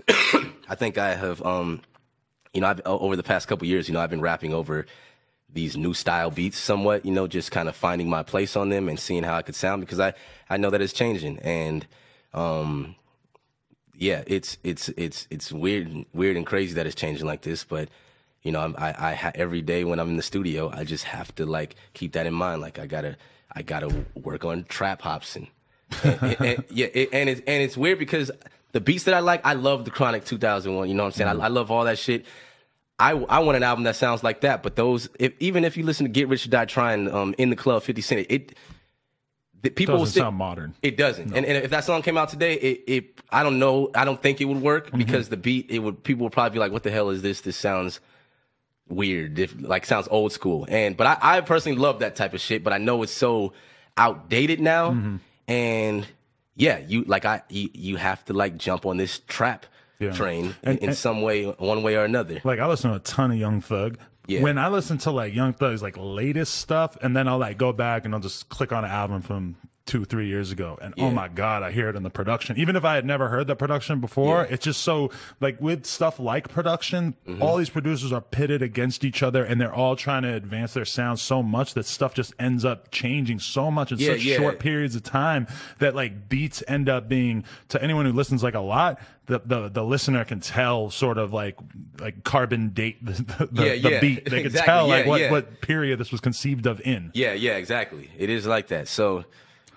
[SPEAKER 2] I think I have, um, you know, I've, over the past couple years, you know, I've been rapping over these new style beats somewhat, you know, just kind of finding my place on them and seeing how I could sound, because I, I know that it's changing. And, um, yeah, it's, it's, it's, it's weird, weird and crazy that it's changing like this. But, you know, I'm, I, I, every day when I'm in the studio, I just have to like keep that in mind. Like I gotta, I gotta work on trap hops and, and, and, and yeah. It, and it's, and it's weird because the beats that I like, I love the Chronic two thousand one, you know what I'm saying? Mm-hmm. I, I love all that shit. I, I want an album that sounds like that, but those, if, even if you listen to Get Rich or Die Trying, um, In the Club, fifty Cent, it, the people
[SPEAKER 1] doesn't
[SPEAKER 2] will still,
[SPEAKER 1] sound modern.
[SPEAKER 2] It doesn't.
[SPEAKER 1] No.
[SPEAKER 2] And, and if that song came out today, it, it, I don't know, I don't think it would work mm-hmm. because the beat, it would, people would probably be like, what the hell is this? This sounds weird, if, like sounds old school. And, but I, I personally love that type of shit, but I know it's so outdated now. Mm-hmm. And yeah, you, like I, you, you have to like jump on this trap
[SPEAKER 1] yeah.
[SPEAKER 2] train
[SPEAKER 1] and,
[SPEAKER 2] in
[SPEAKER 1] and,
[SPEAKER 2] some way, one way or another.
[SPEAKER 1] Like I listen to a ton of Young Thug.
[SPEAKER 2] Yeah.
[SPEAKER 1] When I listen to like Young Thug's like latest stuff, and then I'll like go back and I'll just click on an album from two, three years ago, and
[SPEAKER 2] yeah.
[SPEAKER 1] oh my god, I hear it in the production. Even if I had never heard that production before, yeah. it's just so like with stuff like production, mm-hmm. all these producers are pitted against each other, and they're all trying to advance their sound so much that stuff just ends up changing so much in
[SPEAKER 2] yeah,
[SPEAKER 1] such
[SPEAKER 2] yeah.
[SPEAKER 1] short periods of time that like beats end up being, to anyone who listens like a lot, the the, the listener can tell sort of like like carbon date the the,
[SPEAKER 2] yeah,
[SPEAKER 1] the
[SPEAKER 2] yeah.
[SPEAKER 1] beat. They can
[SPEAKER 2] exactly.
[SPEAKER 1] tell
[SPEAKER 2] yeah,
[SPEAKER 1] like what
[SPEAKER 2] yeah.
[SPEAKER 1] what period this was conceived of in.
[SPEAKER 2] Yeah, yeah, exactly. It is like that. So.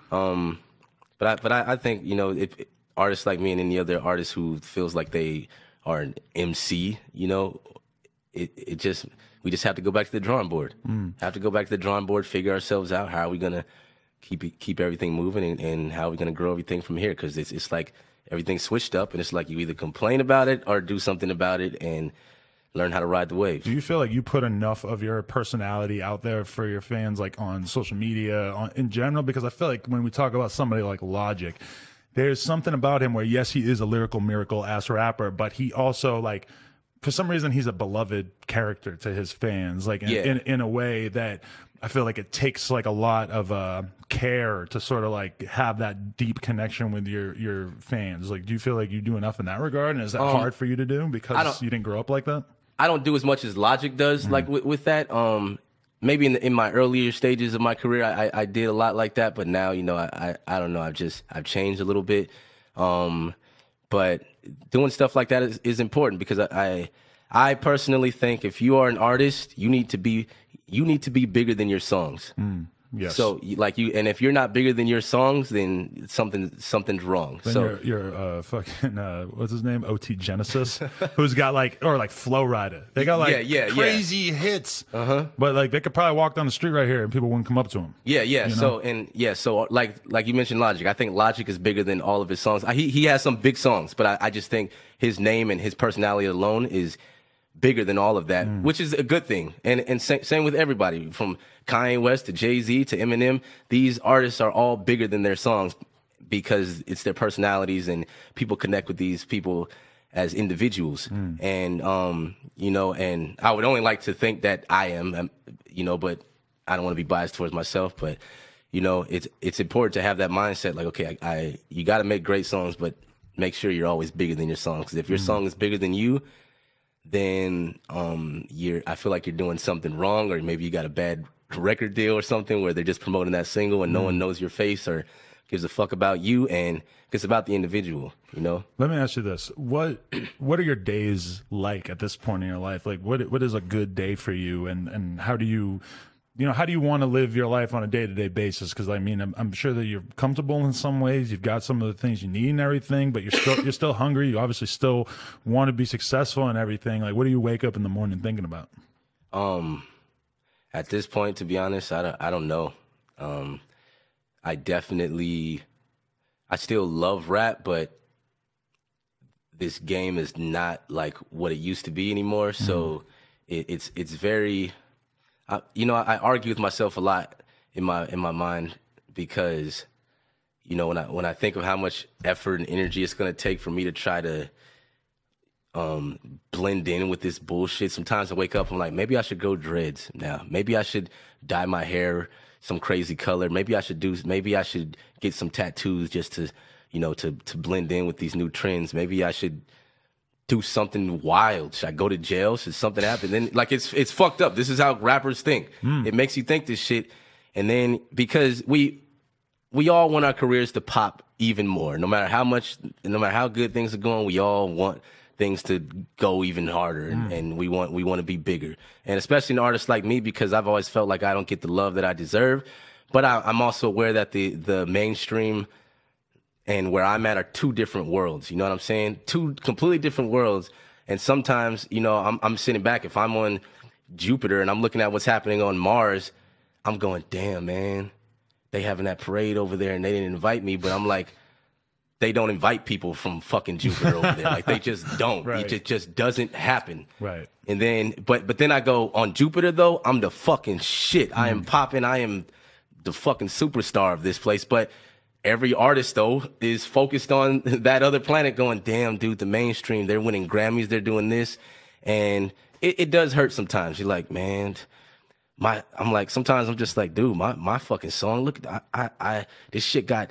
[SPEAKER 2] Um, but I, but I, I think, you know, if, if artists like me and any other artist who feels like they are an M C, you know, it, it just, we just have to go back to the drawing board. Mm. Have to go back to the drawing board, figure ourselves out. How are we going to keep it, keep everything moving, and, and how are we going to grow everything from here? Cause it's, it's like everything's switched up, and it's like you either complain about it or do something about it and learn how to ride the wave.
[SPEAKER 1] Do you feel like you put enough of your personality out there for your fans, like on social media, on, in general? Because I feel like when we talk about somebody like Logic, there's something about him where, yes, he is a lyrical miracle ass rapper, but he also, like, for some reason, he's a beloved character to his fans, like in,
[SPEAKER 2] yeah.
[SPEAKER 1] in, in a way that I feel like it takes like a lot of uh, care to sort of like have that deep connection with your, your fans. Like, do you feel like you do enough in that regard? And is that um, hard for you to do because you didn't grow up like that?
[SPEAKER 2] I don't do as much as Logic does, mm-hmm. like with, with that. Um, maybe in the, in my earlier stages of my career, I, I did a lot like that. But now, you know, I, I, I don't know. I've just I've changed a little bit. Um, but doing stuff like that is, is important because I, I I personally think if you are an artist, you need to be you need to be bigger than your songs.
[SPEAKER 1] Mm. Yes.
[SPEAKER 2] So like you, and if you're not bigger than your songs, then something something's wrong.
[SPEAKER 1] Then
[SPEAKER 2] so
[SPEAKER 1] you're, you're uh, fucking uh, what's his name? O T Genesis, who's got like or like Flow Rider. They got like
[SPEAKER 2] yeah, yeah,
[SPEAKER 1] crazy
[SPEAKER 2] yeah.
[SPEAKER 1] hits.
[SPEAKER 2] Uh huh.
[SPEAKER 1] But like they could probably walk down the street right here and people wouldn't come up to him.
[SPEAKER 2] Yeah, yeah.
[SPEAKER 1] You know?
[SPEAKER 2] So and yeah, so like like you mentioned Logic. I think Logic is bigger than all of his songs. I, he he has some big songs, but I, I just think his name and his personality alone is bigger than all of that, mm. which is a good thing. And and same, same with everybody from Kanye West to Jay-Z to Eminem. These artists are all bigger than their songs because it's their personalities and people connect with these people as individuals. Mm. And, um, you know, and I would only like to think that I am, um, you know, but I don't want to be biased towards myself, but you know, it's, it's important to have that mindset. Like, okay, I, I you got to make great songs, but make sure you're always bigger than your song. Cause if your mm. song is bigger than you, then, um, you're, I feel like you're doing something wrong, or maybe you got a bad record deal or something where they're just promoting that single and no mm. one knows your face or gives a fuck about you, and it's about the individual, you know?
[SPEAKER 1] Let me ask you this. What what are your days like at this point in your life? Like what what is a good day for you, and, and how do you you know, how do you want to live your life on a day-to-day basis? Because I mean, I'm, I'm sure that you're comfortable in some ways. You've got some of the things you need and everything, but you're still you're still hungry. You obviously still want to be successful and everything. Like, what do you wake up in the morning thinking about?
[SPEAKER 2] Um, at this point, to be honest, I don't I don't know. Um, I definitely, I still love rap, but this game is not like what it used to be anymore. Mm-hmm. So it, it's it's very. I, you know, I argue with myself a lot in my in my mind because, you know, when I when I think of how much effort and energy it's gonna take for me to try to um, blend in with this bullshit, sometimes I wake up, I'm like, maybe I should grow dreads now. Maybe I should dye my hair some crazy color. Maybe I should do. Maybe I should get some tattoos just to, you know, to to blend in with these new trends. Maybe I should do something wild. Should I go to jail? Should something happen? Then like it's it's fucked up. This is how rappers think. Mm. It makes you think this shit. And then because we we all want our careers to pop even more. No matter how much, no matter how good things are going, we all want things to go even harder, and, mm. and we want we want to be bigger. And especially an artist like me, because I've always felt like I don't get the love that I deserve. But I, I'm also aware that the the mainstream and where I'm at are two different worlds. You know what I'm saying? Two completely different worlds. And sometimes, you know, I'm I'm sitting back. If I'm on Jupiter and I'm looking at what's happening on Mars, I'm going, damn, man, they having that parade over there and they didn't invite me. But I'm like, they don't invite people from fucking Jupiter over there. Like, they just don't. Right. It just, just doesn't happen.
[SPEAKER 1] Right.
[SPEAKER 2] And then, but but then I go, on Jupiter, though, I'm the fucking shit. Mm. I am popping. I am the fucking superstar of this place. But every artist though is focused on that other planet, going, damn, dude, the mainstream, they're winning Grammys, they're doing this, and it, it does hurt sometimes. You're like, man, my, I'm like, sometimes I'm just like, dude, my my fucking song, look, I, I, I this shit got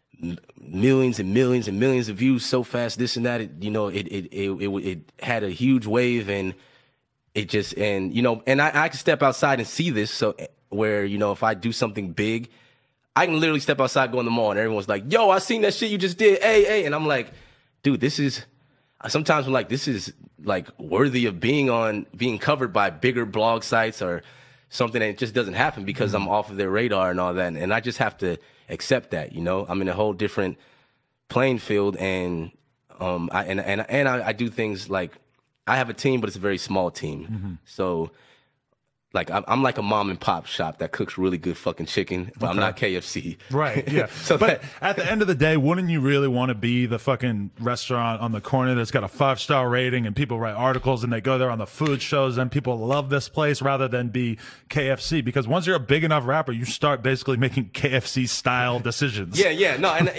[SPEAKER 2] millions and millions and millions of views so fast, this and that, it, you know, it it, it it it had a huge wave, and it just, and you know, and I, I can step outside and see this, so where, you know, if I do something big, I can literally step outside, go in the mall, and everyone's like, yo, I seen that shit you just did, hey, hey, and I'm like, dude, this is, sometimes I'm like, this is like worthy of being on, being covered by bigger blog sites or something, and it just doesn't happen because mm-hmm. I'm off of their radar and all that, and I just have to accept that, you know. I'm in a whole different playing field, and um, I and and and I, I do things like, I have a team, but it's a very small team, mm-hmm. so. Like, I'm, I'm like a mom and pop shop that cooks really good fucking chicken, but okay. I'm not K F C.
[SPEAKER 1] Right, yeah. so but that, at the end of the day, wouldn't you really want to be the fucking restaurant on the corner that's got a five-star rating and people write articles and they go there on the food shows and people love this place, rather than be K F C? Because once you're a big enough rapper, you start basically making K F C-style decisions.
[SPEAKER 2] Yeah, yeah, no, and,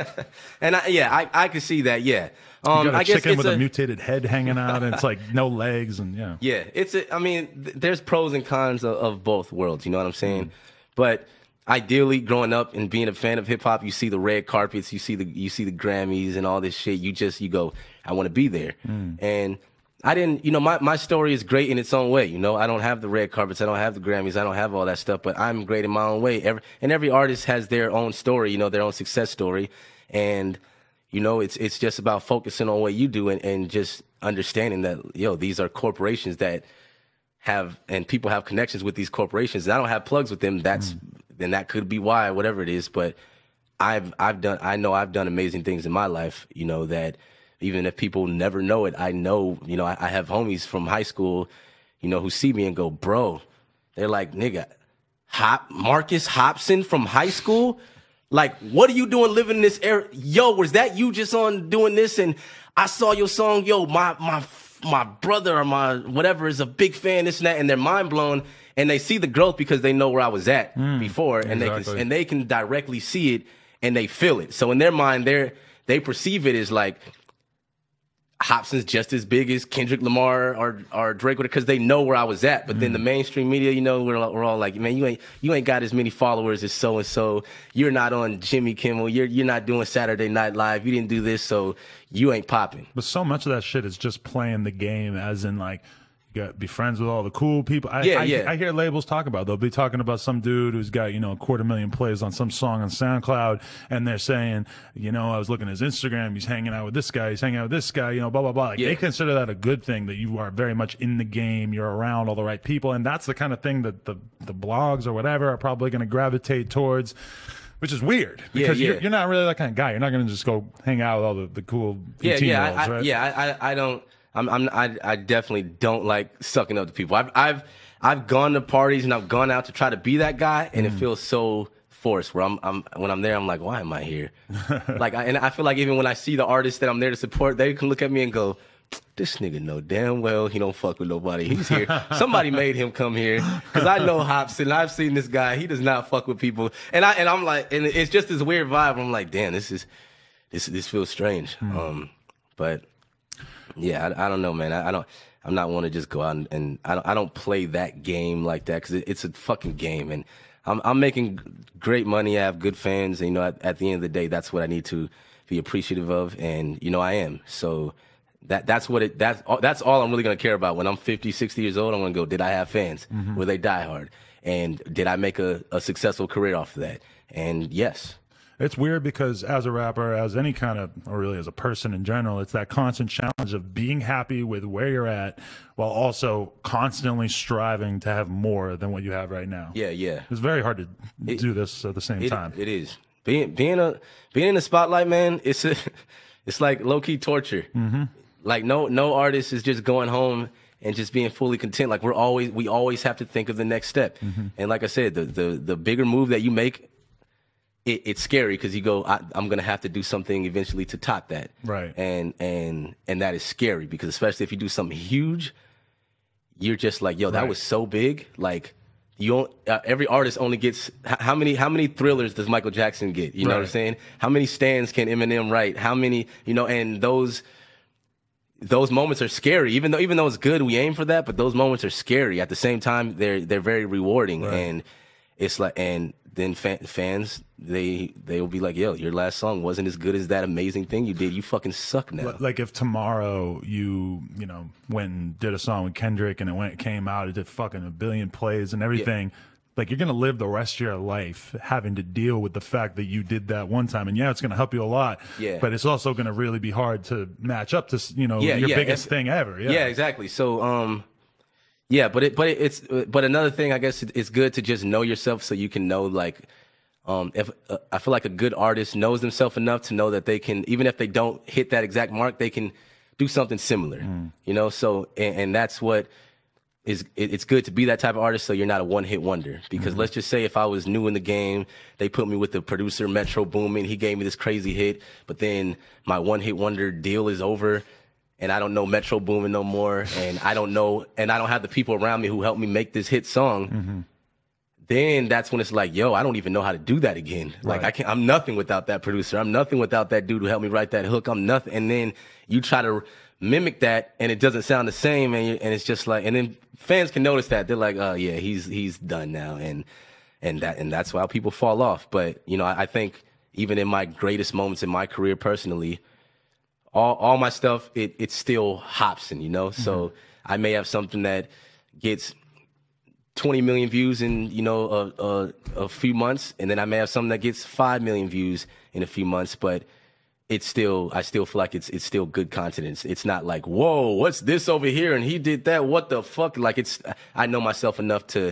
[SPEAKER 2] and I, yeah, I, I can see that, yeah.
[SPEAKER 1] Um, you got a I guess chicken with a, a mutated head hanging out, and it's like no legs, and yeah.
[SPEAKER 2] Yeah, it's. A, I mean, th- there's pros and cons of, of both worlds. You know what I'm saying? Mm. But ideally, growing up and being a fan of hip hop, you see the red carpets, you see the you see the Grammys and all this shit. You just you go, I want to be there. Mm. And I didn't. You know, my my story is great in its own way. You know, I don't have the red carpets, I don't have the Grammys, I don't have all that stuff, but I'm great in my own way. Every and every artist has their own story. You know, their own success story, and. You know, it's it's just about focusing on what you do, and, and just understanding that, yo, these are corporations that have, and people have connections with these corporations. And I don't have plugs with them. That's, mm. then that could be why, whatever it is. But I've I've done, I know I've done amazing things in my life, you know, that even if people never know it, I know, you know, I, I have homies from high school, you know, who see me and go, bro, they're like, nigga, Hop, Marcus Hopson from high school? Like, what are you doing living in this area? Yo, was that you just on doing this? And I saw your song. Yo, my my my brother or my whatever is a big fan, this and that. And they're mind blown. And they see the growth because they know where I was at mm, before. And exactly. they can and they can directly see it and they feel it. So in their mind, they they perceive it as like, Hopson's just as big as Kendrick Lamar or or Drake, because they know where I was at. But mm. then the mainstream media, you know, we're we're all like, man, you ain't you ain't got as many followers as so and so. You're not on Jimmy Kimmel. You're you're not doing Saturday Night Live. You didn't do this, so you ain't popping.
[SPEAKER 1] But so much of that shit is just playing the game, as in like. You got to be friends with all the cool people. I,
[SPEAKER 2] yeah,
[SPEAKER 1] I,
[SPEAKER 2] yeah.
[SPEAKER 1] I hear labels talk about, they'll be talking about some dude who's got, you know, a quarter million plays on some song on SoundCloud, and they're saying, you know, I was looking at his Instagram, he's hanging out with this guy, he's hanging out with this guy, you know, blah, blah, blah. Like, yeah. They consider that a good thing, that you are very much in the game, you're around all the right people, and that's the kind of thing that the, the blogs or whatever are probably going to gravitate towards. Which is weird, because yeah, yeah. You're, you're not really that kind of guy. You're not going to just go hang out with all the, the cool eighteen-year-olds,
[SPEAKER 2] yeah, yeah, I,
[SPEAKER 1] right?
[SPEAKER 2] Yeah, I, I don't. I'm, I'm, I, I definitely don't like sucking up to people. I've, I've, I've gone to parties and I've gone out to try to be that guy, and mm. it feels so forced. Where I'm, I'm, when I'm there, I'm like, why am I here? like, I, and I feel like even when I see the artists that I'm there to support, they can look at me and go, this nigga know damn well he don't fuck with nobody. He's here. Somebody made him come here, because I know Hopson. I've seen this guy. He does not fuck with people. And I, and I'm like, and it's just this weird vibe. I'm like, damn, this is, this, this feels strange. Mm. Um, but. Yeah, I, I don't know, man. I, I don't. I'm not want to just go out and, and I don't. I don't play that game like that, because it, it's a fucking game, and I'm I'm making great money. I have good fans, and you know, at, at the end of the day, that's what I need to be appreciative of, and you know, I am. So that that's what it. That's all, that's all I'm really gonna care about when I'm fifty, sixty years old. I'm gonna go, did I have fans? Mm-hmm. Were they diehard? And did I make a, a successful career off of that? And yes.
[SPEAKER 1] It's weird, because as a rapper, as any kind of, or really as a person in general, it's that constant challenge of being happy with where you're at while also constantly striving to have more than what you have right now.
[SPEAKER 2] Yeah, yeah.
[SPEAKER 1] It's very hard to it, do this at the same
[SPEAKER 2] it,
[SPEAKER 1] time.
[SPEAKER 2] It is. Being being a being in the spotlight, man, it's a, it's like low-key torture. Mm-hmm. Like no no artist is just going home and just being fully content. Like we're always we always have to think of the next step. Mm-hmm. And like I said, the the the bigger move that you make, It, it's scary, because you go, I, I'm going to have to do something eventually to top that.
[SPEAKER 1] Right.
[SPEAKER 2] And, and, and that is scary, because especially if you do something huge, you're just like, yo, that right. was so big. Like, You don't, uh, every artist only gets how many how many thrillers does Michael Jackson get? You know right. what I'm saying? How many stands can Eminem write? How many, you know, and those those moments are scary. Even though even though it's good, we aim for that, but those moments are scary. At the same time, they're they're very rewarding, right. and it's like and then fan, fans they they will be like, yo, your last song wasn't as good as that amazing thing you did. You fucking suck now.
[SPEAKER 1] Like if tomorrow you you know went and did a song with Kendrick and it went it came out, it did fucking a billion plays and everything. Yeah. Like you're gonna live the rest of your life having to deal with the fact that you did that one time, and yeah, it's gonna help you a lot. Yeah. But it's also gonna really be hard to match up to you know yeah, your yeah. biggest if, thing ever. Yeah.
[SPEAKER 2] Yeah, exactly. So um. Yeah, but it, but it, it's, but another thing, I guess it's good to just know yourself so you can know, like, um, if uh, I feel like a good artist knows themselves enough to know that they can, even if they don't hit that exact mark, they can do something similar, mm. you know? So, and, and that's what is, it, it's good to be that type of artist so you're not a one hit wonder. Because mm-hmm. let's just say if I was new in the game, they put me with the producer Metro Boomin, he gave me this crazy hit, but then my one hit wonder deal is over. And I don't know Metro Boomin no more, and I don't know, and I don't have the people around me who helped me make this hit song. Mm-hmm. Then that's when it's like, yo, I don't even know how to do that again. Right. Like I can't, I'm nothing without that producer. I'm nothing without that dude who helped me write that hook. I'm nothing. And then you try to mimic that, and it doesn't sound the same, and you, and it's just like, and then fans can notice that they're like, oh yeah, he's he's done now, and and that and that's why people fall off. But you know, I, I think even in my greatest moments in my career personally. All, all my stuff, it, it's still Hopsin, you know? Mm-hmm. So I may have something that gets twenty million views in, you know, a, a, a few months. And then I may have something that gets five million views in a few months. But it's still, I still feel like it's it's still good content. It's, it's not like, whoa, what's this over here? And he did that. What the fuck? Like, it's, I know myself enough to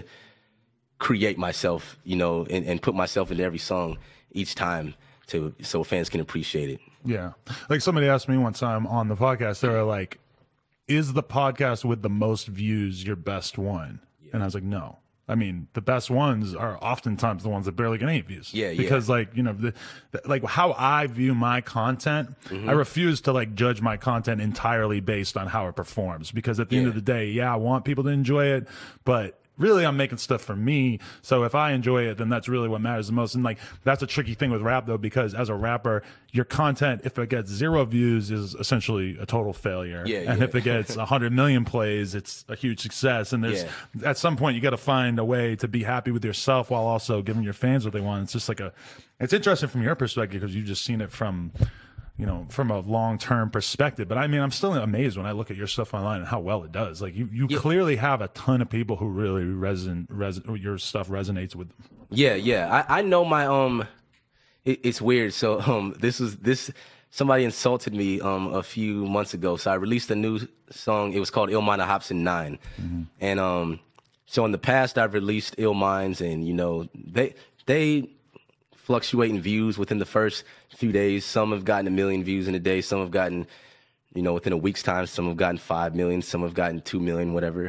[SPEAKER 2] create myself, you know, and, and put myself into every song each time to so fans can appreciate it.
[SPEAKER 1] Yeah. Like somebody asked me one time on the podcast, they were like, is the podcast with the most views your best one? Yeah. And I was like, no. I mean, the best ones are oftentimes the ones that barely get any views.
[SPEAKER 2] Yeah, yeah.
[SPEAKER 1] Because like, you know, the, the, like how I view my content, mm-hmm. I refuse to like judge my content entirely based on how it performs. Because at the yeah. end of the day, yeah, I want people to enjoy it, but really, I'm making stuff for me. So if I enjoy it, then that's really what matters the most. And like, that's a tricky thing with rap though, because as a rapper, your content, if it gets zero views, is essentially a total failure.
[SPEAKER 2] Yeah,
[SPEAKER 1] and
[SPEAKER 2] yeah.
[SPEAKER 1] if it gets a hundred million plays, it's a huge success. And there's, yeah. at some point, you got to find a way to be happy with yourself while also giving your fans what they want. It's just like a, it's interesting from your perspective because you've just seen it from, you know, from a long-term perspective. But I mean, I'm still amazed when I look at your stuff online and how well it does. Like you, you yeah. clearly have a ton of people who really reson, reson, your stuff resonates with them.
[SPEAKER 2] Yeah, yeah. I, I know my, um, it, it's weird. So, um, this was, this, somebody insulted me, um, a few months ago. So I released a new song. It was called Illmind of Hopsin nine. Mm-hmm. And, um, so in the past I've released Ill Minds and, you know, they, they, fluctuating views within the first few days. Some have gotten a million views in a day. Some have gotten, you know, within a week's time. Some have gotten five million. Some have gotten two million, whatever.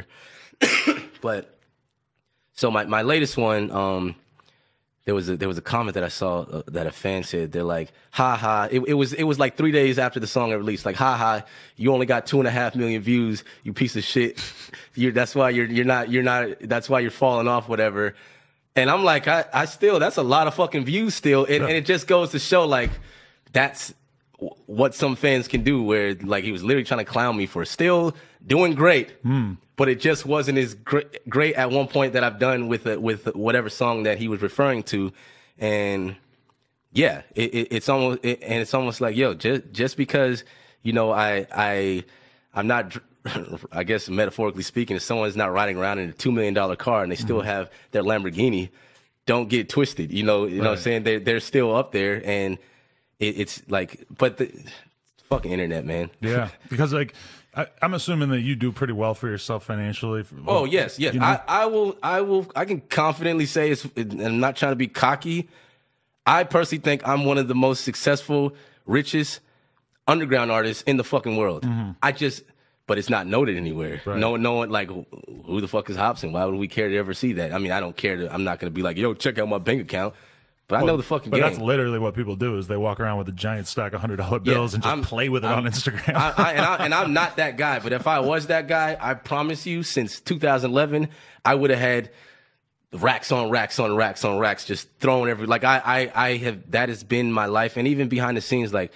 [SPEAKER 2] But so my, my latest one, um, there was a there was a comment that I saw uh, that a fan said. They're like, "Ha ha!" It, it was it was like three days after the song got released. Like, "Ha ha! You only got two and a half million views. You piece of shit. You're that's why you're you're not you're not that's why you're falling off, whatever." And I'm like, I, I still, that's a lot of fucking views still. And, and it just goes to show, like, that's what some fans can do, where, like, he was literally trying to clown me for still doing great. Mm. But it just wasn't as great, great at one point that I've done with a, with whatever song that he was referring to. And, yeah, it, it, it's almost, it, and it's almost like, yo, just, just because, you know, I, I, I'm not... I guess metaphorically speaking, if someone's not riding around in a two million dollar car and they still mm-hmm. have their Lamborghini, don't get twisted. You know, you right. know what I'm saying? They're, they're still up there, and it, it's like, but the fucking internet, man.
[SPEAKER 1] Yeah. Because like, I, I'm assuming that you do pretty well for yourself financially.
[SPEAKER 2] Oh yes. Yes. You know? I, I will, I will, I can confidently say it's, and I'm not trying to be cocky. I personally think I'm one of the most successful, richest underground artists in the fucking world. Mm-hmm. I just, but it's not noted anywhere. Right. No, no one, like, who the fuck is Hopsin? Why would we care to ever see that? I mean, I don't care to, I'm not going to be like, yo, check out my bank account. But well, I know the fucking
[SPEAKER 1] but
[SPEAKER 2] game.
[SPEAKER 1] But that's literally what people do, is they walk around with a giant stack of one hundred dollar bills yeah, and just I'm, play with it I'm, on Instagram.
[SPEAKER 2] I, I, and, I, and I'm not that guy. But if I was that guy, I promise you, since two thousand eleven, I would have had racks on racks on racks on racks, just throwing every like I, I I have that has been my life, and even behind the scenes, like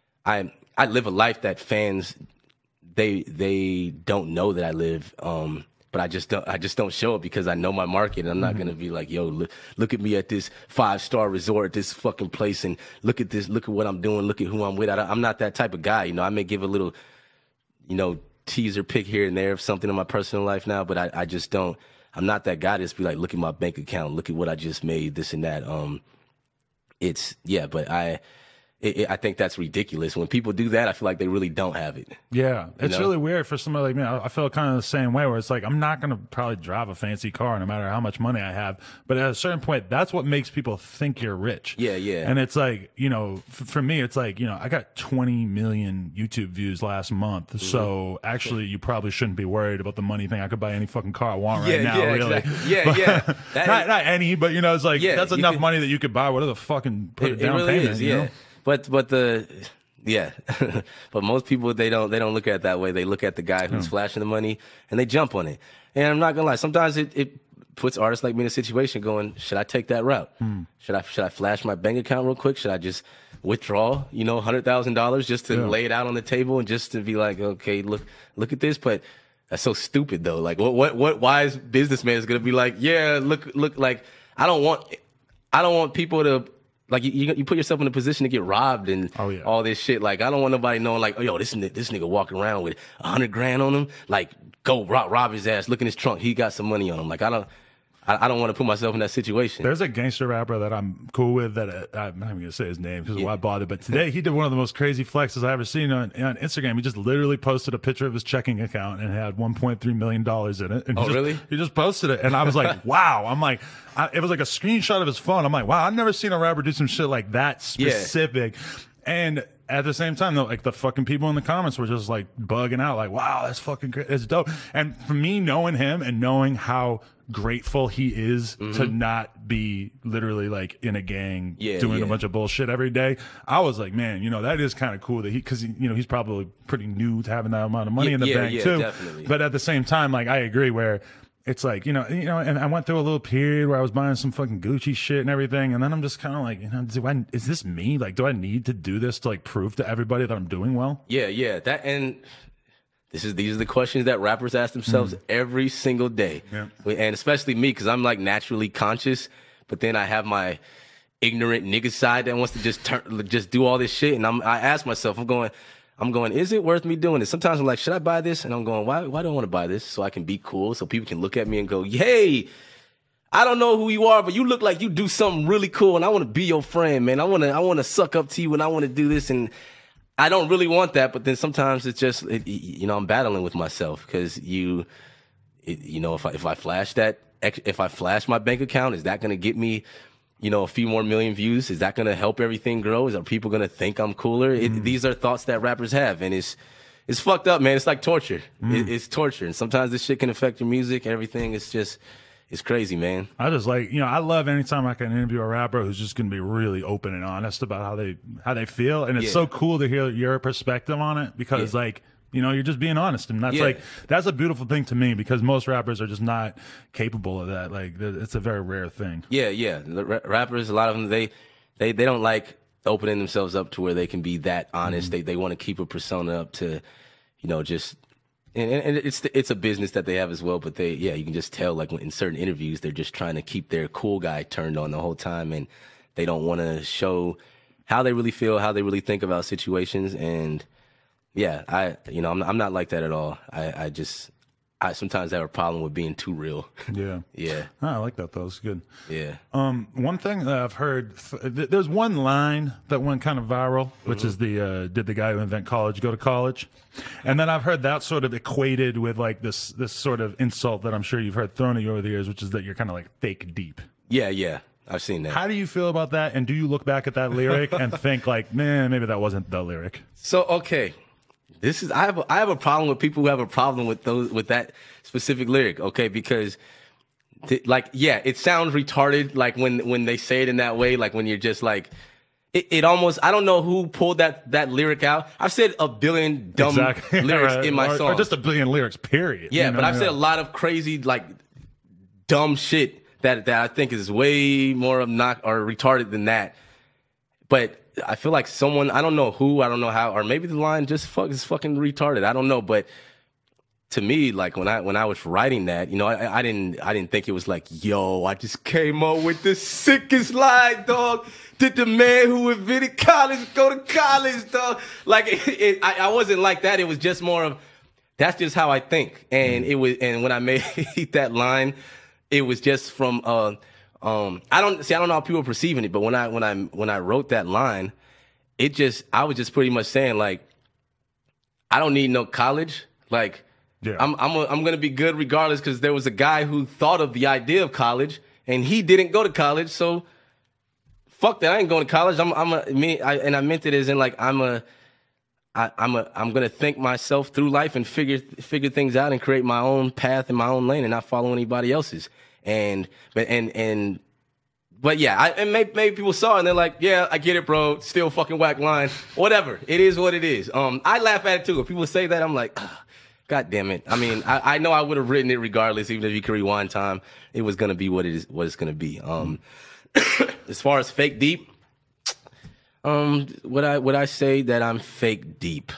[SPEAKER 2] I I live a life that fans they they don't know that I live, um, but I just don't I just don't show it because I know my market, and I'm not mm-hmm. gonna be like, yo, look, look at me at this five star resort, this fucking place, and look at this, look at what I'm doing, look at who I'm with. I, I'm not that type of guy, you know. I may give a little, you know, teaser pick here and there of something in my personal life now, but I, I just don't. I'm not that guy to just be like, look at my bank account, look at what I just made, this and that. Um, it's yeah, but I, it, it, I think that's ridiculous. When people do that, I feel like they really don't have it.
[SPEAKER 1] Yeah, it's
[SPEAKER 2] know?
[SPEAKER 1] really weird for somebody like me. I, I feel kind of the same way, where it's like I'm not gonna probably drive a fancy car no matter how much money I have, but at a certain point, that's what makes people think you're rich.
[SPEAKER 2] Yeah, yeah.
[SPEAKER 1] And it's like, you know, f- for me, it's like, you know, I got twenty million YouTube views last month, mm-hmm. so actually, you probably shouldn't be worried about the money thing. I could buy any fucking car I want right
[SPEAKER 2] yeah,
[SPEAKER 1] now,
[SPEAKER 2] yeah,
[SPEAKER 1] really.
[SPEAKER 2] Exactly. Yeah,
[SPEAKER 1] but,
[SPEAKER 2] yeah. That
[SPEAKER 1] not
[SPEAKER 2] is,
[SPEAKER 1] not any, but you know, it's like
[SPEAKER 2] yeah,
[SPEAKER 1] that's enough
[SPEAKER 2] can,
[SPEAKER 1] money that you could buy whatever the fucking put
[SPEAKER 2] it,
[SPEAKER 1] a down
[SPEAKER 2] it really
[SPEAKER 1] payment.
[SPEAKER 2] Is,
[SPEAKER 1] you
[SPEAKER 2] yeah.
[SPEAKER 1] know?
[SPEAKER 2] But but the yeah, but most people they don't they don't look at it that way. They look at the guy who's mm. flashing the money and they jump on it. And I'm not gonna lie, sometimes it, it puts artists like me in a situation going, should I take that route? Mm. Should I should I flash my bank account real quick? Should I just withdraw, you know, hundred thousand dollars just to yeah. lay it out on the table and just to be like, okay, look look at this, but. That's so stupid though. Like what what what wise businessman is gonna be like, yeah, look look like I don't want I don't want people to like you you put yourself in a position to get robbed and
[SPEAKER 1] oh, yeah.
[SPEAKER 2] all this shit. Like I don't want nobody knowing like, oh yo, this this nigga walking around with a hundred grand on him. Like go rob, rob his ass. Look in his trunk. He got some money on him. Like I don't. I don't want to put myself in that situation.
[SPEAKER 1] There's a gangster rapper that I'm cool with that uh, I'm not even going to say his name because yeah. why bother. But today he did one of the most crazy flexes I ever seen on, on Instagram. He just literally posted a picture of his checking account and had one point three million dollars in it. And
[SPEAKER 2] oh,
[SPEAKER 1] he just,
[SPEAKER 2] really?
[SPEAKER 1] He just posted it. And I was like, wow. I'm like, I, it was like a screenshot of his phone. I'm like, wow, I've never seen a rapper do some shit like that specific. Yeah. And at the same time, though, like the fucking people in the comments were just like bugging out, like, wow, that's fucking great. It's dope. And for me, knowing him and knowing how grateful he is mm-hmm. to not be literally like in a gang
[SPEAKER 2] yeah,
[SPEAKER 1] doing
[SPEAKER 2] yeah.
[SPEAKER 1] a bunch of bullshit every day, I was like, man, you know, that is kind of cool that he, cause he, you know, he's probably pretty new to having that amount of money
[SPEAKER 2] yeah,
[SPEAKER 1] in the
[SPEAKER 2] yeah,
[SPEAKER 1] bank
[SPEAKER 2] yeah,
[SPEAKER 1] too.
[SPEAKER 2] Definitely.
[SPEAKER 1] But at the same time, like I agree where it's like, you know, you know, and I went through a little period where I was buying some fucking Gucci shit and everything. And then I'm just kind of like, you know, do I, is this me? Like, do I need to do this to like prove to everybody that I'm doing well?
[SPEAKER 2] Yeah. Yeah. That, and this is, these are the questions that rappers ask themselves mm. every single day.
[SPEAKER 1] Yeah.
[SPEAKER 2] And especially me, cause I'm like naturally conscious, but then I have my ignorant nigga side that wants to just turn, just do all this shit. And I'm, I ask myself, I'm going, I'm going, is it worth me doing this? Sometimes I'm like, should I buy this? And I'm going, why, why do I want to buy this? So I can be cool, so people can look at me and go, hey, I don't know who you are, but you look like you do something really cool, and I want to be your friend, man. I want to, I want to suck up to you, and I want to do this, and I don't really want that. But then sometimes it's just, it, you know, I'm battling with myself because you, it, you know, if I if I flash that, if I flash my bank account, is that going to get me? You know, a few more million views. Is that going to help everything grow? Is are people going to think I'm cooler? It, mm. These are thoughts that rappers have, and it's it's fucked up, man. It's like torture. Mm. It, it's torture, and sometimes this shit can affect your music. Everything. It's just, it's crazy, man.
[SPEAKER 1] I just like, you know, I love anytime I can interview a rapper who's just going to be really open and honest about how they how they feel, and it's yeah. so cool to hear your perspective on it because, yeah. like. You know, you're just being honest, and that's
[SPEAKER 2] yeah.
[SPEAKER 1] like that's a beautiful thing to me because most rappers are just not capable of that. Like, it's a very rare thing.
[SPEAKER 2] Yeah, yeah. The ra- rappers, a lot of them, they they they don't like opening themselves up to where they can be that honest. Mm-hmm. They they want to keep a persona up to, you know, just and, and it's it's a business that they have as well. But they, yeah, you can just tell like in certain interviews, they're just trying to keep their cool guy turned on the whole time, and they don't want to show how they really feel, how they really think about situations, and. Yeah, I, you know, I'm, I'm not like that at all. I, I just, I sometimes have a problem with being too real.
[SPEAKER 1] Yeah.
[SPEAKER 2] yeah.
[SPEAKER 1] Oh, I like that though. It's good.
[SPEAKER 2] Yeah.
[SPEAKER 1] Um, one thing that I've heard, th- there's one line that went kind of viral, which mm-hmm. is the, uh, did the guy who invent college go to college? And then I've heard that sort of equated with like this, this sort of insult that I'm sure you've heard thrown at you over the years, which is that you're kind of like fake deep.
[SPEAKER 2] Yeah. Yeah. I've seen that.
[SPEAKER 1] How do you feel about that? And do you look back at that lyric and think like, man, maybe that wasn't the lyric?
[SPEAKER 2] So, okay. This is I have a, I have a problem with people who have a problem with those with that specific lyric, okay? Because, th- like, yeah, it sounds retarded, like when when they say it in that way, like when you're just like, it, it almost I don't know who pulled that that lyric out. I've said a billion dumb
[SPEAKER 1] exactly.
[SPEAKER 2] lyrics
[SPEAKER 1] right.
[SPEAKER 2] in my
[SPEAKER 1] or,
[SPEAKER 2] song,
[SPEAKER 1] or just a billion lyrics, period.
[SPEAKER 2] Yeah,
[SPEAKER 1] you know,
[SPEAKER 2] but I've
[SPEAKER 1] yeah.
[SPEAKER 2] said a lot of crazy like dumb shit that that I think is way more obnoxious or retarded than that. But I feel like someone, I don't know who, I don't know how, or maybe the line just fuck is fucking retarded. I don't know, but to me, like when I when I was writing that, you know, I, I didn't I didn't think it was like, yo, I just came up with the sickest line, dog. Did the man who invented college go to college, dog? Like it, it, I, I wasn't like that. It was just more of that's just how I think. And it was, and when I made that line, it was just from uh, um, I don't see I don't know how people are perceiving it, but when I when I when I wrote that line, it just I was just pretty much saying like, I don't need no college, like. Yeah. I'm I'm a, I'm gonna be good regardless because there was a guy who thought of the idea of college and he didn't go to college, so fuck that. I ain't going to college. I'm I'm a me I, and I meant it as in like I'm a I, I'm a I'm gonna think myself through life and figure figure things out and create my own path in my own lane and not follow anybody else's. And but and and but yeah, I, and maybe, maybe people saw it and they're like, yeah, I get it, bro. Still fucking whack line. Whatever. It is what it is. Um, I laugh at it too. If people say that, I'm like. Ugh. God damn it. I mean, I, I know I would have written it regardless, even if you could rewind time. It was going to be what it is, what it's going to be. Um, as far as fake deep, um, would I, would I say that I'm fake deep?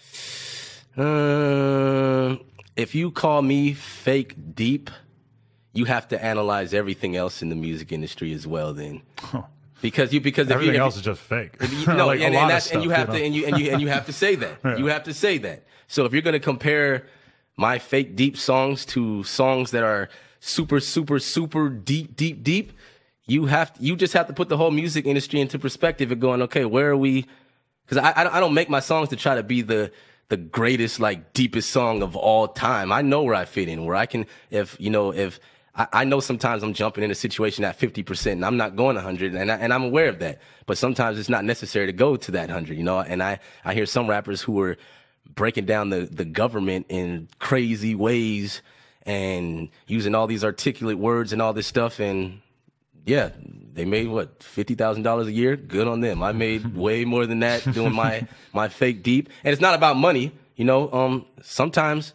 [SPEAKER 2] Uh, if you call me fake deep, you have to analyze everything else in the music industry as well then. Huh. Because you, because
[SPEAKER 1] everything
[SPEAKER 2] if you,
[SPEAKER 1] else
[SPEAKER 2] if,
[SPEAKER 1] is just fake.
[SPEAKER 2] You, no,
[SPEAKER 1] like
[SPEAKER 2] and, and, that's,
[SPEAKER 1] stuff,
[SPEAKER 2] and you have
[SPEAKER 1] you
[SPEAKER 2] to,
[SPEAKER 1] know?
[SPEAKER 2] and you, and you, and you have to say that. Yeah. You have to say that. So if you're going to compare my fake deep songs to songs that are super, super, super deep, deep, deep, you have, to, you just have to put the whole music industry into perspective and going, okay, where are we? Because I, I, I don't make my songs to try to be the, the greatest, like deepest song of all time. I know where I fit in, where I can, if, you know, if, I know sometimes I'm jumping in a situation at fifty percent and I'm not going one hundred and, I, and I'm aware of that. But sometimes it's not necessary to go to that one hundred, you know, and I, I hear some rappers who are breaking down the, the government in crazy ways and using all these articulate words and all this stuff. And yeah, they made what, fifty thousand dollars a year? Good on them. I made way more than that doing my, my fake deep. And it's not about money, you know, um, sometimes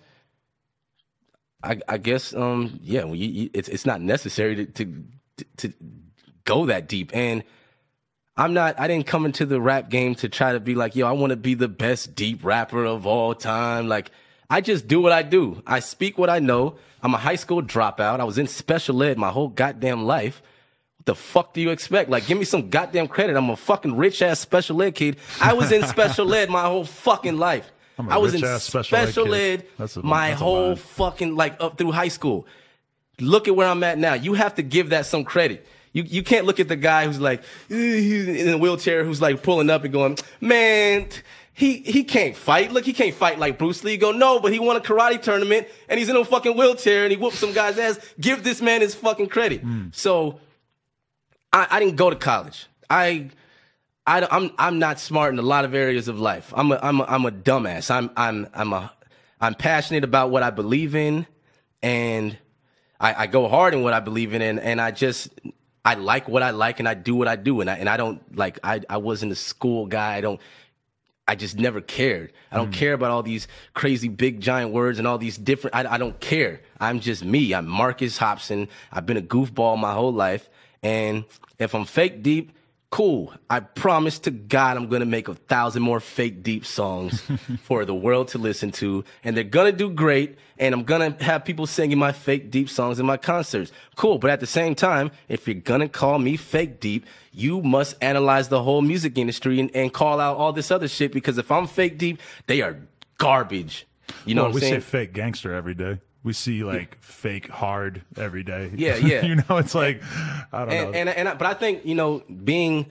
[SPEAKER 2] I, I guess, um, yeah, well, you, you, it's it's not necessary to, to to go that deep. And I'm not. I didn't come into the rap game to try to be like, yo, I want to be the best deep rapper of all time. Like, I just do what I do. I speak what I know. I'm a high school dropout. I was in special ed my whole goddamn life. What the fuck do you expect? Like, give me some goddamn credit. I'm a fucking rich ass special ed kid. I was in special ed my whole fucking life. I was in special, special ed, ed a, my whole fucking, like, up through high school. Look at where I'm at now. You have to give that some credit. You you can't look at the guy who's like, he's in a wheelchair, who's like pulling up and going, man, he he can't fight. Look, he can't fight like Bruce Lee. You go, no, but he won a karate tournament and he's in a fucking wheelchair and he whooped some guy's ass. Give this man his fucking credit. Mm. So I, I didn't go to college. I... I, I'm I'm not smart in a lot of areas of life. I'm a I'm a, I'm a dumbass. I'm I'm I'm a I'm passionate about what I believe in, and I, I go hard in what I believe in, and, and I just I like what I like, and I do what I do, and I and I don't like I I wasn't a school guy. I don't. I just never cared. I don't mm. care about all these crazy big giant words and all these different. I I don't care. I'm just me. I'm Marcus Hobson. I've been a goofball my whole life, and if I'm fake deep. Cool. I promise to God I'm going to make a thousand more fake deep songs for the world to listen to. And they're going to do great. And I'm going to have people singing my fake deep songs in my concerts. Cool. But at the same time, if you're going to call me fake deep, you must analyze the whole music industry and, and call out all this other shit. Because if I'm fake deep, they are garbage. You know
[SPEAKER 1] well,
[SPEAKER 2] what I'm
[SPEAKER 1] we
[SPEAKER 2] saying?
[SPEAKER 1] We say fake gangster every day. We see like yeah. fake hard every day.
[SPEAKER 2] Yeah, yeah.
[SPEAKER 1] You know, it's like I don't
[SPEAKER 2] and,
[SPEAKER 1] know.
[SPEAKER 2] And and I, but I think you know, being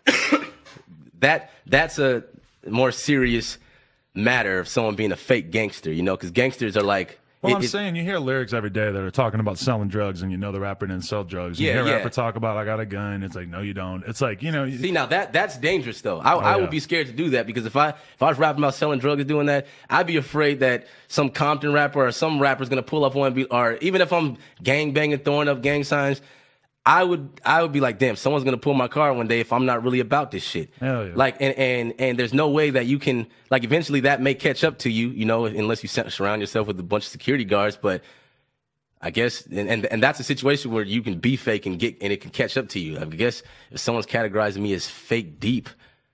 [SPEAKER 2] that that's a more serious matter of someone being a fake gangster. You know, because gangsters are like.
[SPEAKER 1] Well,
[SPEAKER 2] it,
[SPEAKER 1] I'm
[SPEAKER 2] it,
[SPEAKER 1] saying you hear lyrics every day that are talking about selling drugs, and you know the rapper didn't sell drugs. You
[SPEAKER 2] yeah,
[SPEAKER 1] hear a
[SPEAKER 2] yeah.
[SPEAKER 1] rapper talk about I got a gun. It's like no, you don't. It's like you know.
[SPEAKER 2] See now that that's dangerous though. I,
[SPEAKER 1] oh,
[SPEAKER 2] I
[SPEAKER 1] yeah.
[SPEAKER 2] would be scared to do that because if I if I was rapping about selling drugs and doing that, I'd be afraid that some Compton rapper or some rapper's gonna pull up on and be, or even if I'm gang banging, throwing up gang signs. I would I would be like, damn, someone's gonna pull my car one day if I'm not really about this shit.
[SPEAKER 1] Hell yeah.
[SPEAKER 2] Like, and, and and there's no way that you can, like, eventually that may catch up to you, you know, unless you surround yourself with a bunch of security guards. But I guess, and, and and that's a situation where you can be fake and get, and it can catch up to you. I guess if someone's categorizing me as fake deep,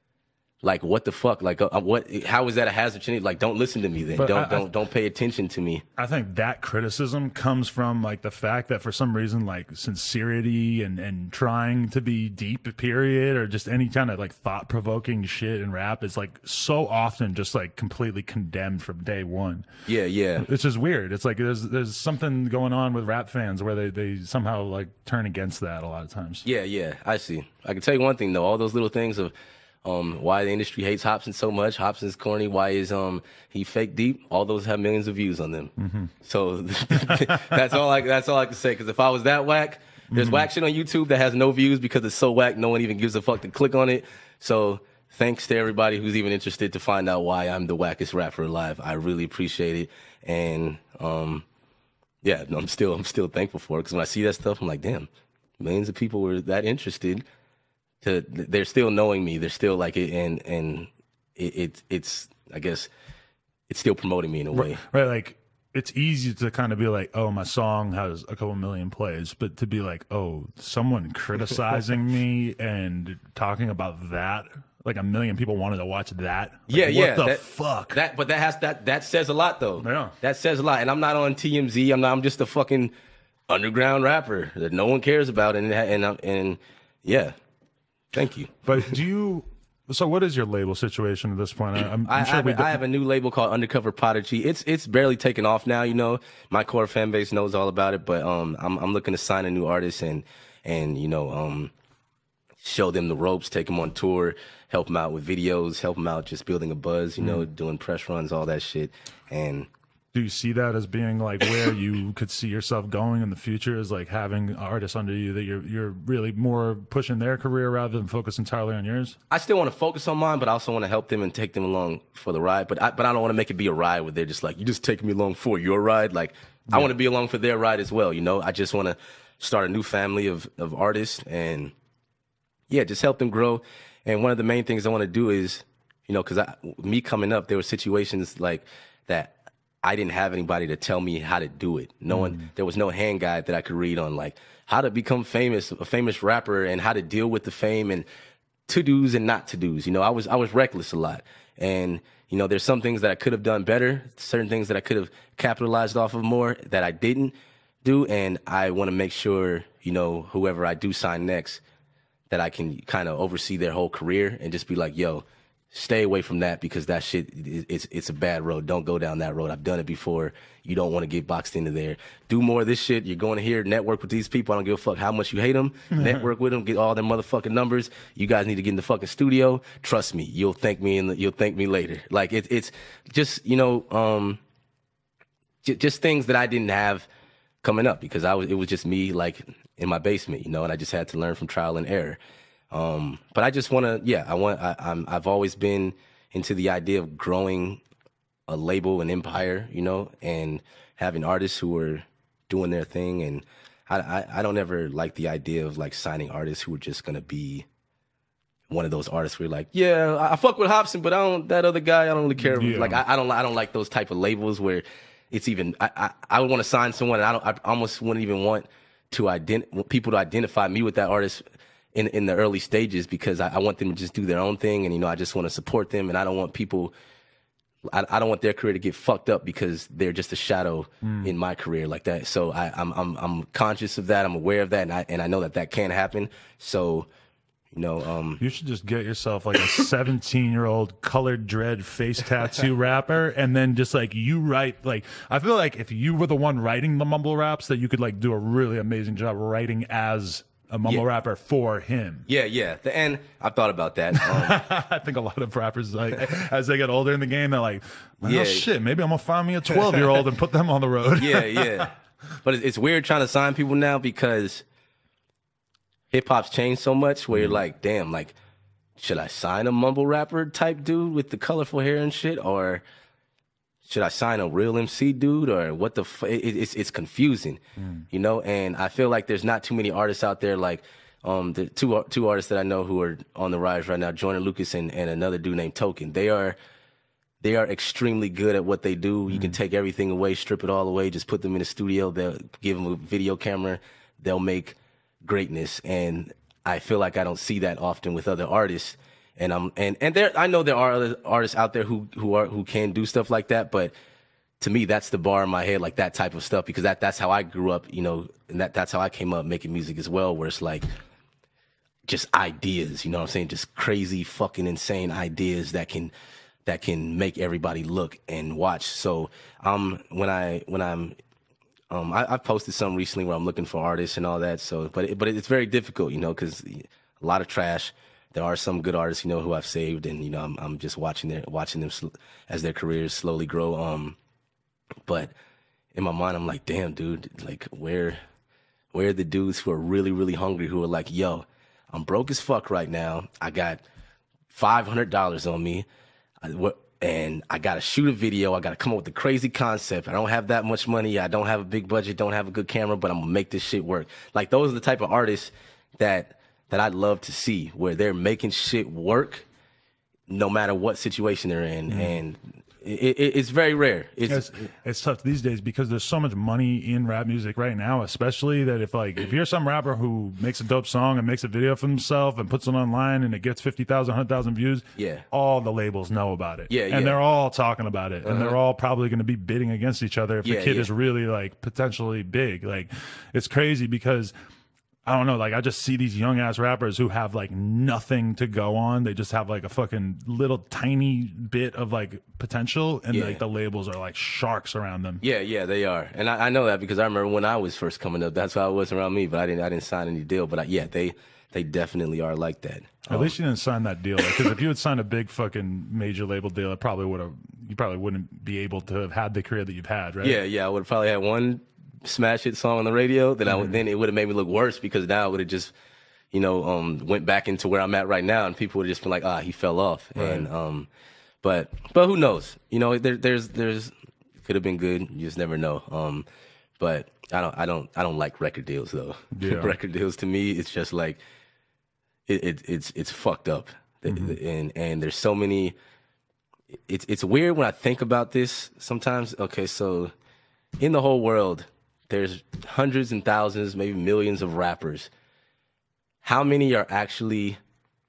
[SPEAKER 2] like what the fuck, like uh, what? How is that a hazard to me? Like, don't listen to me then. But don't I, don't I, don't pay attention to me.
[SPEAKER 1] I think that criticism comes from like the fact that for some reason, like sincerity and and trying to be deep, period, or just any kind of like thought provoking shit in rap is like so often just like completely condemned from day one.
[SPEAKER 2] Yeah, yeah.
[SPEAKER 1] It's just weird. It's like there's there's something going on with rap fans where they they somehow like turn against that a lot of times.
[SPEAKER 2] Yeah, yeah. I see. I can tell you one thing though. All those little things of. Um, why the industry hates Hopsin so much. Hopsin's corny. Why is um he fake deep? All those have millions of views on them. Mm-hmm. So that's all I that's all I can say. Because if I was that whack, there's mm-hmm. whack shit on YouTube that has no views because it's so whack. No one even gives a fuck to click on it. So thanks to everybody who's even interested to find out why I'm the wackest rapper alive. I really appreciate it. And um, yeah, no, I'm still I'm still thankful for it. Because when I see that stuff, I'm like, damn, millions of people were that interested. To they're still knowing me. They're still like it, and and it, it it's I guess it's still promoting me in a way.
[SPEAKER 1] Right, right, like it's easy to kind of be like, oh, my song has a couple million plays, but to be like, oh, someone criticizing me and talking about that, like a million people wanted to watch that. Like,
[SPEAKER 2] yeah,
[SPEAKER 1] what
[SPEAKER 2] yeah.
[SPEAKER 1] the
[SPEAKER 2] that,
[SPEAKER 1] fuck?
[SPEAKER 2] That, but that has that that says a lot though.
[SPEAKER 1] Yeah,
[SPEAKER 2] that says a lot. And I'm not on T M Z. I'm not. I'm just a fucking underground rapper that no one cares about. And and and, and yeah. Thank you.
[SPEAKER 1] But do you? So, what is your label situation at this point? I'm, I'm
[SPEAKER 2] I,
[SPEAKER 1] sure
[SPEAKER 2] I, have,
[SPEAKER 1] we
[SPEAKER 2] I have a new label called Undercover Prodigy. It's it's barely taken off now. You know, my core fan base knows all about it. But um, I'm I'm looking to sign a new artist and and you know um, show them the ropes, take them on tour, help them out with videos, help them out just building a buzz. You know, mm. doing press runs, all that shit, and.
[SPEAKER 1] Do you see that as being like where you could see yourself going in the future, is like having artists under you that you're you're really more pushing their career rather than focus entirely on yours?
[SPEAKER 2] I still want to focus on mine, but I also want to help them and take them along for the ride. But I, but I don't want to make it be a ride where they're just like, you just taking me along for your ride. Like yeah. I want to be along for their ride as well. You know, I just want to start a new family of, of artists and yeah, just help them grow. And one of the main things I want to do is, you know, because me coming up, there were situations like that. I didn't have anybody to tell me how to do it. No one, mm. there was no hand guide that I could read on like how to become famous, a famous rapper, and how to deal with the fame and to dos and not to dos. You know, I was I was reckless a lot, and you know, there's some things that I could have done better, certain things that I could have capitalized off of more that I didn't do, and I want to make sure, you know, whoever I do sign next, that I can kind of oversee their whole career and just be like, yo. Stay away from that because that shit, it's it's a bad road. Don't go down that road. I've done it before. You don't want to get boxed into there. Do more of this shit. You're going to here, network with these people. I don't give a fuck how much you hate them. Network with them. Get all their motherfucking numbers. You guys need to get in the fucking studio. Trust me. You'll thank me and you'll thank me later. Like it, it's just, you know, um, j- just things that I didn't have coming up because I was, it was just me like in my basement, you know, and I just had to learn from trial and error. Um, but I just want to, yeah, I want, I, I'm, I've always been into the idea of growing a label, an empire, you know, and having artists who are doing their thing. And I, I, I don't ever like the idea of like signing artists who are just going to be one of those artists where you're like, yeah, I, I fuck with Hopsin, but I don't, that other guy, I don't really care. Yeah. Like, I, I don't, I don't like those type of labels where it's even, I, I, I would want to sign someone and I don't, I almost wouldn't even want to ident- people to identify me with that artist in in the early stages because I, I want them to just do their own thing and, you know, I just want to support them and I don't want people, I, I don't want their career to get fucked up because they're just a shadow mm. in my career like that. So I, I'm I'm I'm conscious of that. I'm aware of that, and I and I know that that can happen. So, you know, um,
[SPEAKER 1] you should just get yourself like a seventeen year old colored dread face tattoo rapper, and then just like you write like I feel like if you were the one writing the mumble raps, that you could like do a really amazing job writing as a mumble yeah. rapper for him.
[SPEAKER 2] Yeah, yeah. The, and I've thought about that. Um,
[SPEAKER 1] I think a lot of rappers, like, as they get older in the game, they're like, well, yeah. shit, maybe I'm going to find me a twelve-year-old and put them on the road.
[SPEAKER 2] yeah, yeah. But it's weird trying to sign people now because hip-hop's changed so much where you're like, damn, like, should I sign a mumble rapper type dude with the colorful hair and shit? Or should I sign a real M C dude or what the f- it, it's it's confusing, mm. you know? And I feel like there's not too many artists out there like um the two two artists that I know who are on the rise right now, Joyner Lucas and, and another dude named Token. They are they are extremely good at what they do. You mm-hmm. can take everything away, strip it all away, just put them in a studio. They'll give them a video camera. They'll make greatness. And I feel like I don't see that often with other artists. And I'm and and there I know there are other artists out there who who are who can do stuff like that, but to me that's the bar in my head, like that type of stuff, because that that's how I grew up, you know, and that that's how I came up making music as well, where it's like just ideas, you know what I'm saying? Just crazy fucking insane ideas that can that can make everybody look and watch. So um when I when I'm um I, I posted something recently where I'm looking for artists and all that. So but it, but it's very difficult, you know, because a lot of trash. There are some good artists, you know, who I've saved, and you know, I'm I'm just watching their watching them sl- as their careers slowly grow. Um, but in my mind, I'm like, damn, dude, like where where are the dudes who are really really hungry, who are like, yo, I'm broke as fuck right now. I got five hundred dollars on me, I, what, and I got to shoot a video. I got to come up with a crazy concept. I don't have that much money. I don't have a big budget. Don't have a good camera, but I'm gonna make this shit work. Like those are the type of artists that. that I'd love to see, where they're making shit work no matter what situation they're in. Mm. And it, it, it's very rare. It's,
[SPEAKER 1] it's it's tough these days because there's so much money in rap music right now, especially that if like if you're some rapper who makes a dope song and makes a video for himself and puts it online and it gets fifty thousand, one hundred thousand views,
[SPEAKER 2] yeah,
[SPEAKER 1] all the labels know about it.
[SPEAKER 2] Yeah,
[SPEAKER 1] and
[SPEAKER 2] yeah.
[SPEAKER 1] they're all talking about it.
[SPEAKER 2] Uh-huh.
[SPEAKER 1] And they're all probably going to be bidding against each other if
[SPEAKER 2] yeah,
[SPEAKER 1] the kid
[SPEAKER 2] yeah.
[SPEAKER 1] is really like potentially big. Like it's crazy because I don't know, like I just see these young ass rappers who have like nothing to go on. They just have like a fucking little tiny bit of like potential, and
[SPEAKER 2] yeah.
[SPEAKER 1] like the labels are like sharks around them.
[SPEAKER 2] Yeah, yeah, they are, and I, I know that because I remember when I was first coming up, that's how it was around me. But I didn't, I didn't sign any deal. But I, yeah, they, they definitely are like that.
[SPEAKER 1] At um, least you didn't sign that deal, because like, if you had signed a big fucking major label deal, it probably would have. You probably wouldn't be able to have had the career that you've had, right?
[SPEAKER 2] Yeah, yeah, I would have probably had one smash hit song on the radio, then
[SPEAKER 1] mm-hmm.
[SPEAKER 2] I would, then it would have made me look worse, because now it would have just, you know, um, went back into where I'm at right now, and people would have just been like, ah, he fell off. Right. And um, but but who knows? You know, there, there's there's could have been good. You just never know. Um, but I don't I don't I don't like record deals though. Yeah. Record deals to me, it's just like it, it it's it's fucked up, mm-hmm. and and there's so many. It's it's weird when I think about this sometimes. Okay, so in the whole world, there's hundreds and thousands, maybe millions of rappers. How many are actually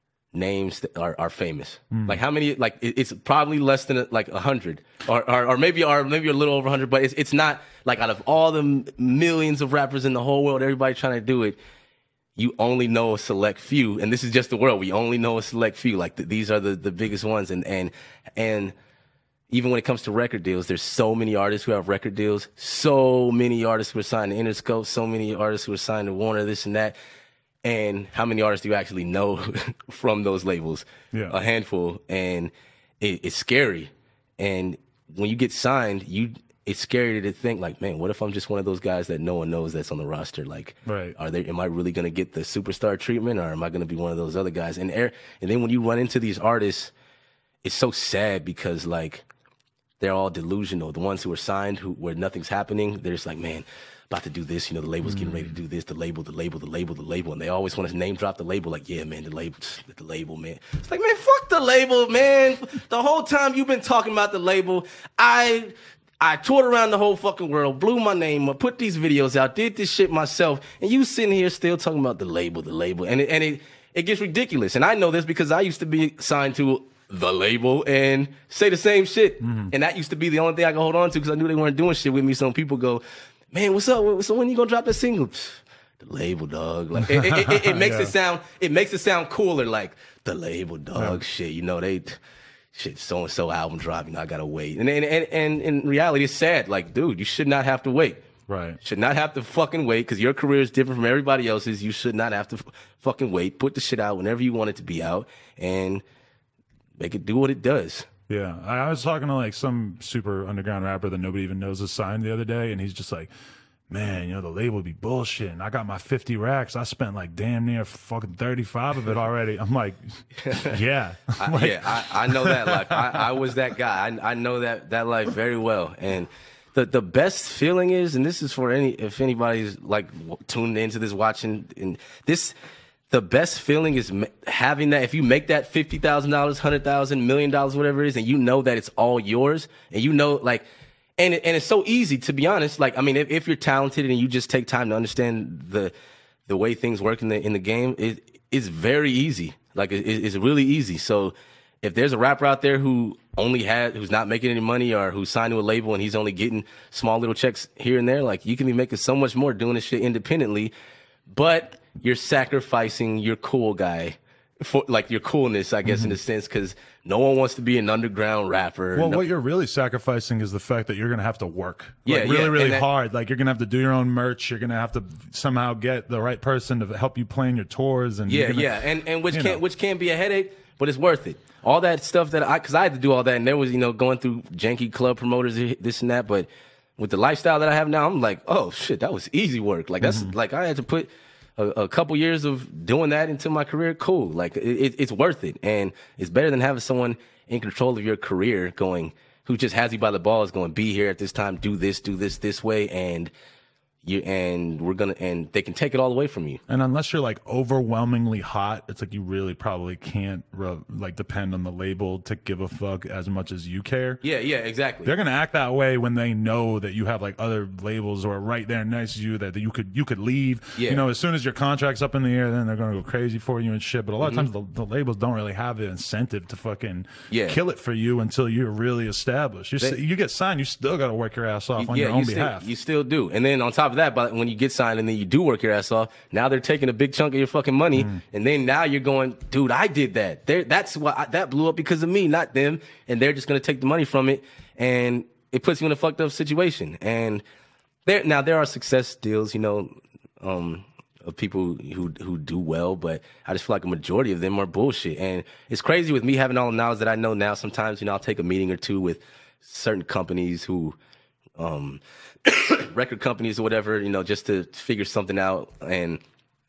[SPEAKER 2] names that are, are famous? Mm. Like how many? Like it, it's probably less than like a hundred, or, or or maybe are maybe a little over a hundred. But it's it's not like out of all the millions of rappers in the whole world, everybody trying to do it, you only know a select few. And this is just the world. We only know a select few. Like the, these are the the biggest ones. And and and. Even when it comes to record deals, there's so many artists who have record deals, so many artists who are signed to Interscope, so many artists who are signed to Warner, this and that. And how many artists do you actually know from those labels?
[SPEAKER 1] Yeah.
[SPEAKER 2] A handful. And it, it's scary. And when you get signed, you it's scary to think like, man, what if I'm just one of those guys that no one knows that's on the roster? Like,
[SPEAKER 1] right.
[SPEAKER 2] are they? Am I really going to get the superstar treatment, or am I going to be one of those other guys? And and then when you run into these artists, it's so sad because like, they're all delusional. The ones who are signed, who where nothing's happening, they're just like, man, about to do this. You know, the label's getting ready to do this. The label, the label, the label, the label, and they always want to name drop the label. Like, yeah, man, the label, the label, man. It's like, man, fuck the label, man. The whole time you've been talking about the label, I, I toured around the whole fucking world, blew my name up, put these videos out, did this shit myself, and you sitting here still talking about the label, the label, and it, and it, it gets ridiculous. And I know this because I used to be signed to the label and say the same shit. Mm-hmm. And that used to be the only thing I could hold on to because I knew they weren't doing shit with me. Some people go, man, what's up? So when you gonna drop that single? Pfft, the label, dog. Like it, it, it, it makes yeah. it sound, it makes it sound cooler. Like the label, dog. Yeah. Shit, you know they, shit, so and so album dropping. I gotta wait. And and and, and in reality, it's sad. Like, dude, you should not have to wait.
[SPEAKER 1] Right.
[SPEAKER 2] Should not have to fucking wait because your career is different from everybody else's. You should not have to f- fucking wait. Put the shit out whenever you want it to be out and make it do what it does.
[SPEAKER 1] Yeah. I, I was talking to like some super underground rapper that nobody even knows is signed the other day, and he's just like, man, you know, the label be bullshitting. I got my fifty racks. I spent like damn near fucking thirty-five of it already. I'm like, yeah.
[SPEAKER 2] I,
[SPEAKER 1] like,
[SPEAKER 2] yeah, I, I know that life. I, I was that guy. I, I know that, that life very well. And the, the best feeling is, and this is for any, if anybody's like tuned into this, watching, and this, the best feeling is ma- having that. If you make that fifty thousand dollars, one hundred thousand dollars, million dollars, whatever it is, and you know that it's all yours, and you know, like, and it, and it's so easy, to be honest. Like, I mean, if, if you're talented and you just take time to understand the the way things work in the in the game, it, it's very easy. Like, it, it's really easy. So if there's a rapper out there who only had, who's not making any money, or who's signed to a label and he's only getting small little checks here and there, like, you can be making so much more doing this shit independently, but you're sacrificing your cool guy for, like, your coolness, I guess, mm-hmm. in a sense, because no one wants to be an underground rapper.
[SPEAKER 1] Well,
[SPEAKER 2] no.
[SPEAKER 1] what you're really sacrificing is the fact that you're going to have to work.
[SPEAKER 2] Yeah,
[SPEAKER 1] like, really,
[SPEAKER 2] yeah.
[SPEAKER 1] really
[SPEAKER 2] that,
[SPEAKER 1] hard. Like, you're going to have to do your own merch. You're going to have to somehow get the right person to help you plan your tours. And
[SPEAKER 2] yeah,
[SPEAKER 1] gonna,
[SPEAKER 2] yeah, and and which
[SPEAKER 1] can
[SPEAKER 2] can't which can be a headache, but it's worth it. All that stuff that I, because I had to do all that, and there was, you know, going through janky club promoters, this and that, but with the lifestyle that I have now, I'm like, oh shit, that was easy work. Like, that's mm-hmm. like, I had to put a, a couple years of doing that into my career. Cool. Like, it, it's worth it. And it's better than having someone in control of your career going, who just has you by the balls, going, be here at this time, do this, do this this way, and you, and we're gonna, and they can take it all away from you.
[SPEAKER 1] And unless you're like overwhelmingly hot, it's like you really probably can't re- like depend on the label to give a fuck as much as you care.
[SPEAKER 2] Yeah, yeah, exactly.
[SPEAKER 1] They're gonna act that way when they know that you have like other labels or right there next to you that, that you could you could leave.
[SPEAKER 2] Yeah.
[SPEAKER 1] You know, as soon as your contract's up in the air, then they're gonna go crazy for you and shit. But a lot mm-hmm. of times the, the labels don't really have the incentive to fucking yeah. kill it for you until you're really established. You you get signed, you still gotta work your ass off on
[SPEAKER 2] yeah,
[SPEAKER 1] your own
[SPEAKER 2] you
[SPEAKER 1] behalf.
[SPEAKER 2] Still, you still do. And then on top of that, but when you get signed and then you do work your ass off, now they're taking a big chunk of your fucking money, mm. and then now you're going, dude, I did that. They're, that's why I, that blew up because of me, not them. And they're just gonna take the money from it, and it puts you in a fucked up situation. And there now there are success deals, you know, um, of people who who do well, but I just feel like a majority of them are bullshit. And it's crazy with me having all the knowledge that I know now. Sometimes, you know, I'll take a meeting or two with certain companies who. Um, record companies or whatever, you know, just to figure something out. And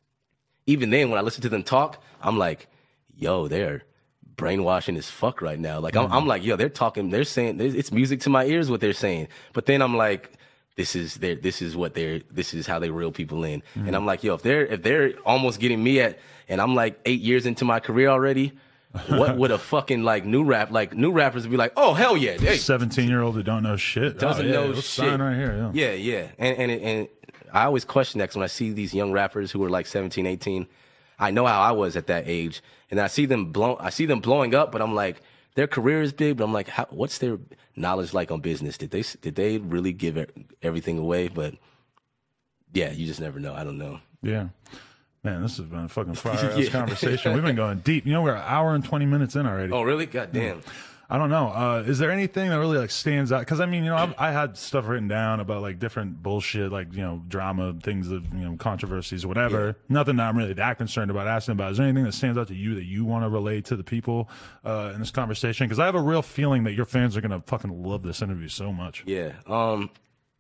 [SPEAKER 2] even then, when I listen to them talk, I'm like, yo, they're brainwashing as fuck right now. Like, mm-hmm. I'm, I'm like, yo, they're talking, they're saying, it's music to my ears what they're saying. But then I'm like, this is their, this is what they're, this is how they reel people in. Mm-hmm. And I'm like, yo, if they're, if they're almost getting me at, and I'm like eight years into my career already, what would a fucking like new rap like new rappers would be like? Oh hell yeah! Hey.
[SPEAKER 1] seventeen year old who don't know shit
[SPEAKER 2] doesn't
[SPEAKER 1] oh, yeah,
[SPEAKER 2] know
[SPEAKER 1] shit.
[SPEAKER 2] Sign
[SPEAKER 1] right here.
[SPEAKER 2] Yeah, yeah, yeah. And and and I always question that 'cause when I see these young rappers who are like seventeen, eighteen, I know how I was at that age, and I see them blow. I see them blowing up, but I'm like, their career is big, but I'm like, how, what's their knowledge like on business? Did they did they really give everything away? But yeah, you just never know. I don't know.
[SPEAKER 1] Yeah. Man, this has been a fucking fire-ass
[SPEAKER 2] yeah.
[SPEAKER 1] conversation. We've been going deep. You know, we're an hour and twenty minutes in already.
[SPEAKER 2] Oh, really? God damn.
[SPEAKER 1] I don't know. Uh, is there anything that really like stands out? Because I mean, you know, I've, I had stuff written down about like different bullshit, like you know, drama, things of you know, controversies, whatever. Yeah. Nothing that I'm really that concerned about asking about. Is there anything that stands out to you that you want to relay to the people uh, in this conversation? Because I have a real feeling that your fans are gonna fucking love this interview so much.
[SPEAKER 2] Yeah. Um.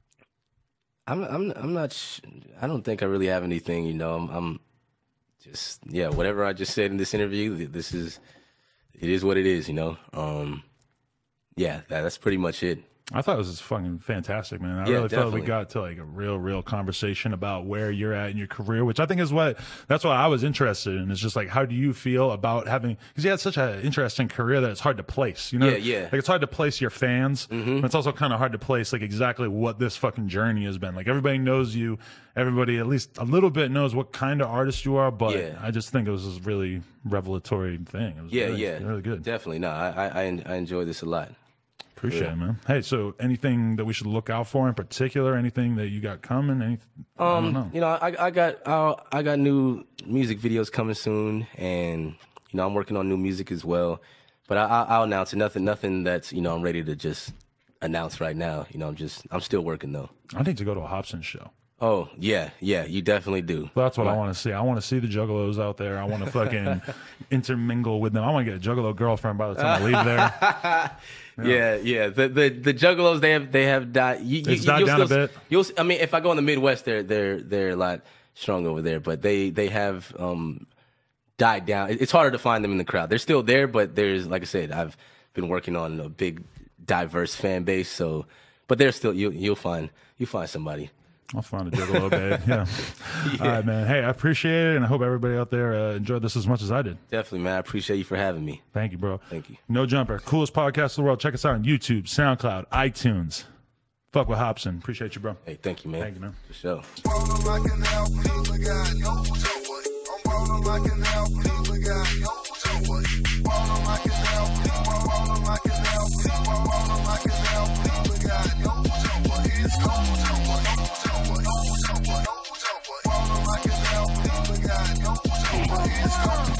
[SPEAKER 2] I'm. I'm. I'm not. Sh- I don't think I really have anything. You know. I'm. I'm Just yeah, whatever I just said in this interview, this is it is what it is, you know. Um, yeah, that, that's pretty much it.
[SPEAKER 1] I thought it was fucking fantastic, man. I
[SPEAKER 2] yeah,
[SPEAKER 1] really
[SPEAKER 2] definitely.
[SPEAKER 1] felt we got to like a real, real conversation about where you're at in your career, which I think is what, that's what I was interested in. Is just like, how do you feel about having, because you had such an interesting career that it's hard to place, you know?
[SPEAKER 2] Yeah, yeah.
[SPEAKER 1] Like it's hard to place your fans,
[SPEAKER 2] mm-hmm.
[SPEAKER 1] but it's also kind of hard to place like exactly what this fucking journey has been. Like everybody knows you, everybody at least a little bit knows what kind of artist you are, but
[SPEAKER 2] yeah.
[SPEAKER 1] I just think it was this really revelatory thing. It was
[SPEAKER 2] yeah,
[SPEAKER 1] really,
[SPEAKER 2] yeah.
[SPEAKER 1] really good.
[SPEAKER 2] Definitely. No, I, I, I enjoy this a lot.
[SPEAKER 1] Appreciate
[SPEAKER 2] yeah.
[SPEAKER 1] it, man. Hey, so anything that we should look out for in particular? Anything that you got coming? Anything?
[SPEAKER 2] Um,
[SPEAKER 1] I don't know.
[SPEAKER 2] You know, I, I got I, I got new music videos coming soon, and you know, I'm working on new music as well. But I, I, I'll announce it. Nothing, nothing that's you know I'm ready to just announce right now. You know, I'm just I'm still working though.
[SPEAKER 1] I need to go to a Hobson show.
[SPEAKER 2] Oh, yeah, yeah, you definitely do.
[SPEAKER 1] Well, that's what
[SPEAKER 2] Right.
[SPEAKER 1] I want to see. I want to see the juggalos out there. I want to fucking intermingle with them. I want to get a juggalo girlfriend by the time I leave there.
[SPEAKER 2] Yeah, yeah. The the the juggalos they have they have died. You,
[SPEAKER 1] It's
[SPEAKER 2] you,
[SPEAKER 1] died
[SPEAKER 2] you'll
[SPEAKER 1] down a
[SPEAKER 2] still,
[SPEAKER 1] bit.
[SPEAKER 2] You'll, I mean, if I go in the Midwest, they're they're they're a lot strong over there. But they they have um died down. It's harder to find them in the crowd. They're still there, but there's like I said, I've been working on a big diverse fan base. So, but they're still you you'll find you find somebody.
[SPEAKER 1] I'll find a Juggalo, babe. Yeah. yeah. All right, man. Hey, I appreciate it, and I hope everybody out there uh, enjoyed this as much as I did.
[SPEAKER 2] Definitely, man. I appreciate you for having me.
[SPEAKER 1] Thank you, bro.
[SPEAKER 2] Thank you.
[SPEAKER 1] No Jumper, coolest podcast in the world. Check us out on YouTube, SoundCloud, iTunes. Fuck with Hopsin. Appreciate you, bro.
[SPEAKER 2] Hey, thank you, man.
[SPEAKER 1] Thank you, man.
[SPEAKER 2] For sure.